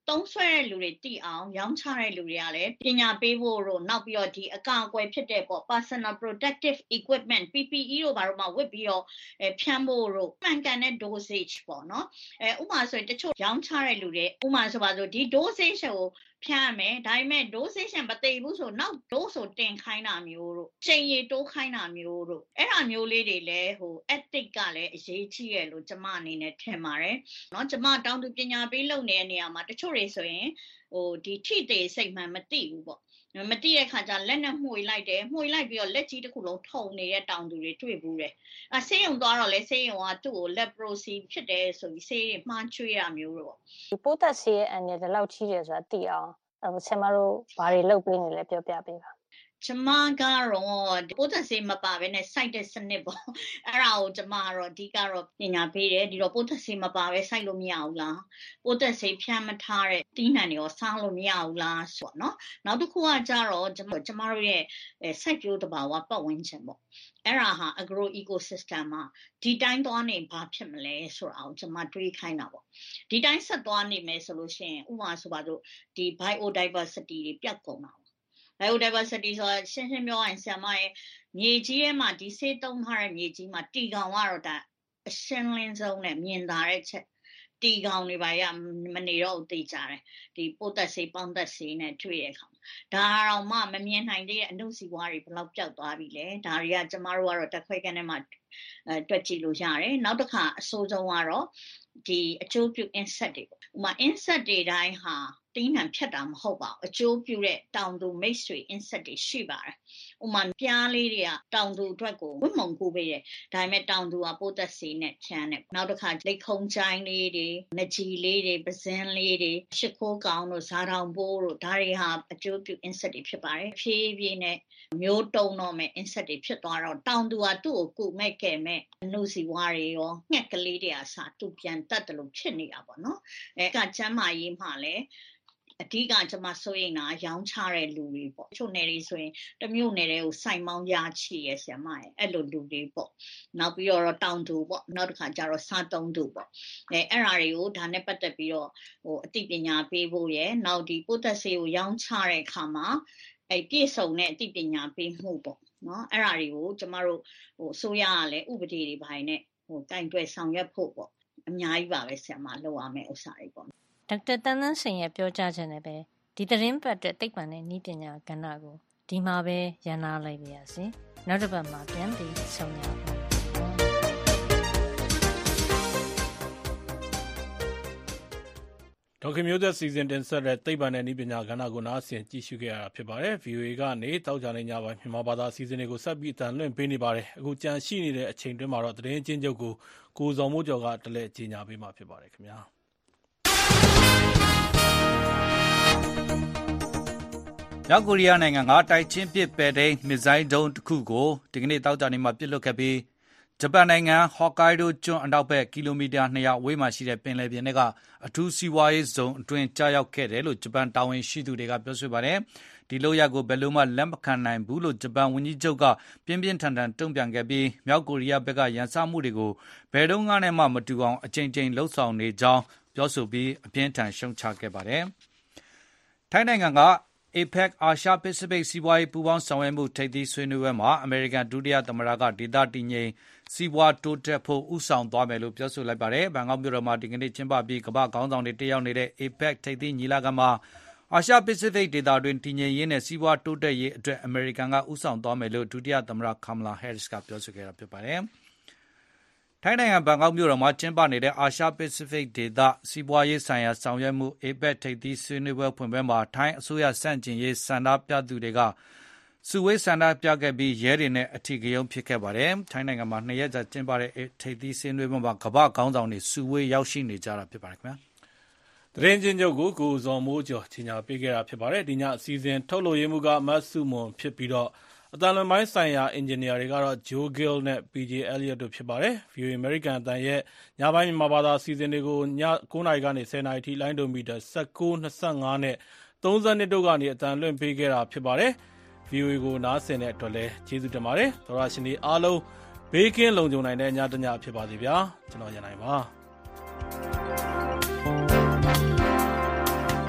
သုံးဆွဲတဲ့လူတွေတည်အောင်ရောင်းချတဲ့လူတွေကလည်းပညာပေးဖို့တို့နောက်ပြီးတော့ဒီအကာအကွယ်ဖြစ်တဲ့ပေါ့ personal protective equipment P P E တို့ဘာလို့မှဝတ်ပြီးတော့အဲဖြန်းဖို့တို့မှန်ကန်တဲ့ dosage ပေါ့နော်အဲဥပမာဆိုရင်တချို့ရောင်းချတဲ့လူတွေဥပမာဆိုပါဆိုဒီ dosage ကိုဖြန်းရမယ်ဒါပေမဲ့ dosage မသိဘူးဆိုနောက် dose ဆိုတင်ခိုင်းတာမျိုးတို့ချိန်ရည်တိုးခိုင်းတာမျိုးတို့အဲ့ဒါမျိုးလေးတွေလည်းဟို ethic ကလည်းအရေးကြီးရလို့ကျမအနေနဲ့ထင်ပါတယ်เนาะကျမတောင်းတပညာပေးလုပ်နေတဲ့နေရာမှာတချို့တွေဆိုရင်ဟိုဒီထိသေးစိတ်မှန်မသိဘူးပေါ့မတိတဲ့ခါကျလက်နဲ့မှုိလိုက်တယ်မှုိလိုက်ပြီးတော့လက်ကြီးတစ်ခုလုံးထုံနေတဲ့တောင်သူတွေတွေ့ဘူးတယ်အဲဆေးရုံသွားတော့လဲဆေးရုံကသူ့ကို leprosy ဖြစ်တယ်ဆိုပြီးဆေးတွေမှားချွေးရမျိုးတော့ဒီပိုးသက်ဆေးရဲ့အနေနဲ့ဒီလောက်ကြီးတယ်ဆိုတာသိအောင်အဲဆင်မတို့ဘာတွေလုပ်ပေးနေလဲပြောပြပေးပါကျမကတော့ပိုးသက်ဆေးမပါဘဲနဲ့စိုက်တဲ့စနစ်ပေါ့အဲ့ဒါကိုကျမကတော့အဓိကတော့ပညာပေးတယ်ဒီတော့ပိုးသက်ဆေးမပါဘဲစိုက်လို့မရဘူးလားပိုးသက်ဆေးဖြန်းမထားတဲ့တီးနှံတွေရောစားလို့မရဘူးလားဆိုတော့เนาะနောက်တစ်ခုကကြတော့ကျမကျမတို့ရဲ့စိုက်ပျိုးတဘာဝပတ်ဝန်းကျင်ပေါ့အဲ့ဒါဟာ agro ecosystem မှာဒီတိုင်းသွားနေဘာဖြစ်မလဲဆိုတာကိုကျမတွေးခိုင်းတာပေါ့ဒီတိုင်းဆက်သွားနေမယ်ဆိုလို့ရှိရင်ဥပမာဆိုပါတော့ဒီ biodiversity တွေပြတ်ကုန်တာ biodiversity ဆိုတာရှင်းရှင်းပြောရရင်ဆရာမရဲ့မြေကြီးရဲ့မှာဒီဆေးသုံးထားတဲ့မြေကြီးမှာတီကောင်ကတော့ဒါအရှင်းလင်းဆုံးနဲ့မြင်သာတဲ့ချက်တီကောင်တွေပါရမနေတော့သိကြတယ်ဒီပိုးသက်ဆေးပေါင်းသက်ဆေးနဲ့တွေ့ရခါဒါတော့မှမမြင်နိုင်တဲ့အနုစီဝါတွေဘယ်လောက်ပျောက်သွားပြီလဲဒါတွေကကျမတို့ကတော့တက်ခွဲကန်းထဲမှာအဲတွက်ကြည့်လို့ရတယ်နောက်တစ်ခါအဆိုးဆုံးကတော့ဒီအကျိုးပြု insect တွေပေါ့ဥပမာ insect တွေတိုင်းဟာတင်းနှံဖြတ်တာမဟုတ်ပါဘူးအကျိုးပြုတဲ့တောင်သူမိတ်ဆွေ insect တွေရှိပါတယ်ဥပမာပြားလေးတွေကတောင်သူအတွက်ကိုဝတ်မုံကူပေးတယ်ဒါပေမဲ့တောင်သူကပိုးသက်ဆေးနဲ့ဖြန်းတယ်နောက်တစ်ခါလက်ခုံချိုင်းလေးတွေနကြီလေးတွေပဇင်းလေးတွေရှစ်ခိုးကောင်တို့ဇာတောင်ပိုးတို့ဒါတွေဟာအကျိုးပြု insect တွေဖြစ်ပါတယ်ဖြည်းဖြည်းနဲ့မျိုးတုံတော့မဲ့ insect တွေဖြစ်သွားတော့တောင်သူကသူ့ကိုကုမဲ့ကဲမဲ့အနုစီဝါတွေရောငှက်ကလေးတွေအစားသူပြန်တတ်တယ်လို့ဖြစ်နေတာပေါ့နော်အဲကကျမ်းမာရေးမှလည်းအဓိကကျွန်မဆိုရင်တော့ရောင်းချတဲ့လူတွေပေါ့ချို့နယ်တွေဆိုရင်တမျိုးနယ်တွေကိုစိုက်မောင်းရချီရဆရာမရဲ့အဲ့လိုလူတွေပေါ့နောက်ပြီးတော့တောင်သူပေါ့နောက်တစ်ခါကျတော့စားသုံးသူပေါ့အဲအဲ့ဓာတွေကိုဒါနဲ့ပတ်သက်ပြီးတော့ဟိုအသိပညာပေးဖို့ရယ်နောက်ဒီပိုးသက်ဆေးကိုရောင်းချတဲ့အခါမှာအဲ့ပြည့်စုံတဲ့အသိပညာပေးမှုပေါ့နော်အဲ့ဓာတွေကိုကျွန်မတို့ဟိုအစိုးရကလည်းဥပဒေတွေပိုင်းနဲ့ဟိုကင်တွယ်ဆောင်ရွက်ဖို့ပေါ့အများကြီးပါပဲဆရာမလုပ်ရမယ့်ဥစ္စာတွေပေါ့ဒေါက်တာတန်းတန်းစိန်ရဲ့ပြောကြားချက်နဲ့ပဲဒီသတင်းပတ်အတွက်သိပ္ပံနဲ့နည်းပညာကဏ္ဍကိုဒီမှာပဲရန်နာလိုက်ပါရစေ။နောက်တစ်ပတ်မှာပြန်ပြီးဆုံရအောင်။ဒေါက်ခင်မျိုးသက်စီစဉ်တင်ဆက်တဲ့သိပ္ပံနဲ့နည်းပညာကဏ္ဍကိုနားဆင်ကြည့်ရှုခဲ့ရတာဖြစ်ပါတယ်။ V O A ကနေတောက်ကြနေညပိုင်းမြန်မာဘာသာအစီအစဉ်တွေကိုဆက်ပြီးအတန်လွှင့်ပေးနေပါတယ်။အခုကြံရှိနေတဲ့အချိန်တွင်းမှာတော့သတင်းချင်းချုပ်ကိုကိုဇော်မိုးကျော်ကတလဲကြီးညာပေးမှာဖြစ်ပါတယ်ခင်ဗျာ။မြောက်ကိုရီးယားနိုင်ငံကတိုက်ချင်းပစ်ပဲ့ထိန်းမစ်ဇိုင်းဒုံးတစ်ခုကိုဒီကနေ့သောကြာနေ့မှာပစ်လွှတ်ခဲ့ပြီးဂျပန်နိုင်ငံဟော့ကိုင်ဒိုကျွန်းအနောက်ဘက်ကီလိုမီတာနှစ်ရာအဝေးမှာရှိတဲ့ပင်လယ်ပြင်ထဲကအထူးစီးပွားရေးဇုံအတွင်းကျရောက်ခဲ့တယ်လို့ဂျပန်တာဝန်ရှိသူတွေကပြောဆိုပါတယ်။ဒီလုပ်ရပ်ကိုဘယ်လိုမှလက်မခံနိုင်ဘူးလို့ဂျပန်ဝန်ကြီးချုပ်ကပြင်းပြင်းထန်ထန်တုံ့ပြန်ခဲ့ပြီးမြောက်ကိုရီးယားဘက်ကရန်စမှုတွေကိုဘယ်တော့မှမတူအောင်အကြိမ်ကြိမ်လှုံ့ဆော်နေကြောင်းပြောဆိုပြီးအပြင်းထန်ရှုတ်ချခဲ့ပါတယ်။ထိုင်းနိုင်ငံကအေပက် အာရှပစိဖိတ်စီးပွားရေးပူးပေါင်းဆောင်ရွက်မှုထိပ်သီးဆွေးနွေးပွဲမှာအမေရိကန်ဒုတိယသမ္မတကဒေသတည်ငြိမ်စီးပွားတိုးတက်ဖို့ဦးဆောင်သွားမယ်လို့ပြောဆိုလိုက်ပါတယ်။ဘန်ကောက်မြို့တော်မှာဒီကနေ့ကျင်းပပြီးကမ္ဘာခေါင်းဆောင်တွေတက်ရောက်နေတဲ့အေပက်ထိပ်သီးညီလာခံမှာအာရှပစိဖိတ်ဒေသတွင်းတည်ငြိမ်ရေးနဲ့စီးပွားတိုးတက်ရေးအတွက်အမေရိကန်ကဦးဆောင်သွားမယ်လို့ဒုတိယသမ္မတကမ်မလာဟဲရစ်ကပြောဆိုခဲ့တာဖြစ်ပါတယ်။ထိုင်းနိုင်ငံဘန်ကောက်မြို့တော်မှာကျင်းပနေတဲ့အာရှပစိဖိတ်ဒေသစီးပွားရေးဆိုင်ရာဆောင်ရွက်မှုအေပက်ထိပ်သီးဆွေးနွေးပွဲဖွင့်ပွဲမှာထိုင်းအစိုးရစန့်ကျင်ရေးဆန္ဒပြသူတွေကစုဝေးဆန္ဒပြခဲ့ပြီးရဲတွေနဲ့အထီးကရုဏ်းဖြစ်ခဲ့ပါတယ်။ထိုင်းနိုင်ငံမှာနှစ်ရက်ကြာကျင်းပတဲ့ထိပ်သီးဆွေးနွေးပွဲမှာကမ္ဘာခေါင်းဆောင်တွေစုဝေးရောက်ရှိနေကြတာဖြစ်ပါတယ်ခင်ဗျာ။သတင်းချင်းချုပ်ကိုကိုဇော်မိုးကျော်ကြီးညာပေးခဲ့တာဖြစ်ပါတယ်။ဒီညအစီအစဉ်ထုတ်လို့ရမှုကမတ်စုမွန်ဖြစ်ပြီးတော့အတန်လွန်ပိုင်းဆိုင်ရာအင်ဂျင်နီယာတွေကတော့ Joe Gill နဲ့ P J Elliott တို့ဖြစ်ပါတယ်။ V O A American အတန်ရဲ့ညပိုင်းမြန်မာဘာသာအစီအစဉ်တွေကိုည9နာရီကနေ10နာရီထိလိုင်းဒိုမီတာ၁၉ ၂၅နဲ့၃၂တို့ကနေအတန်လွှင့်ပေးခဲ့တာဖြစ်ပါတယ်။ V O A ကိုနားဆင်တဲ့အတွက်လည်းကျေးဇူးတင်ပါတယ်။သောရရှင်တွေအားလုံးဘေးကင်းလုံခြုံနိုင်တဲ့ညတညဖြစ်ပါစေဗျာ။ကျွန်တော်ရန်နိုင်ပါ။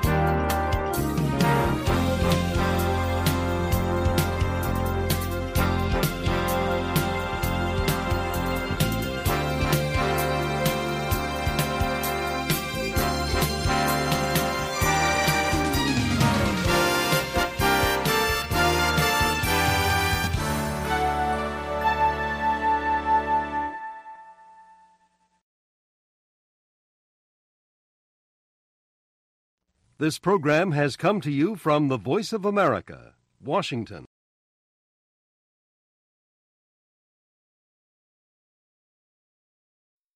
This program has come to you from the Voice of America, Washington.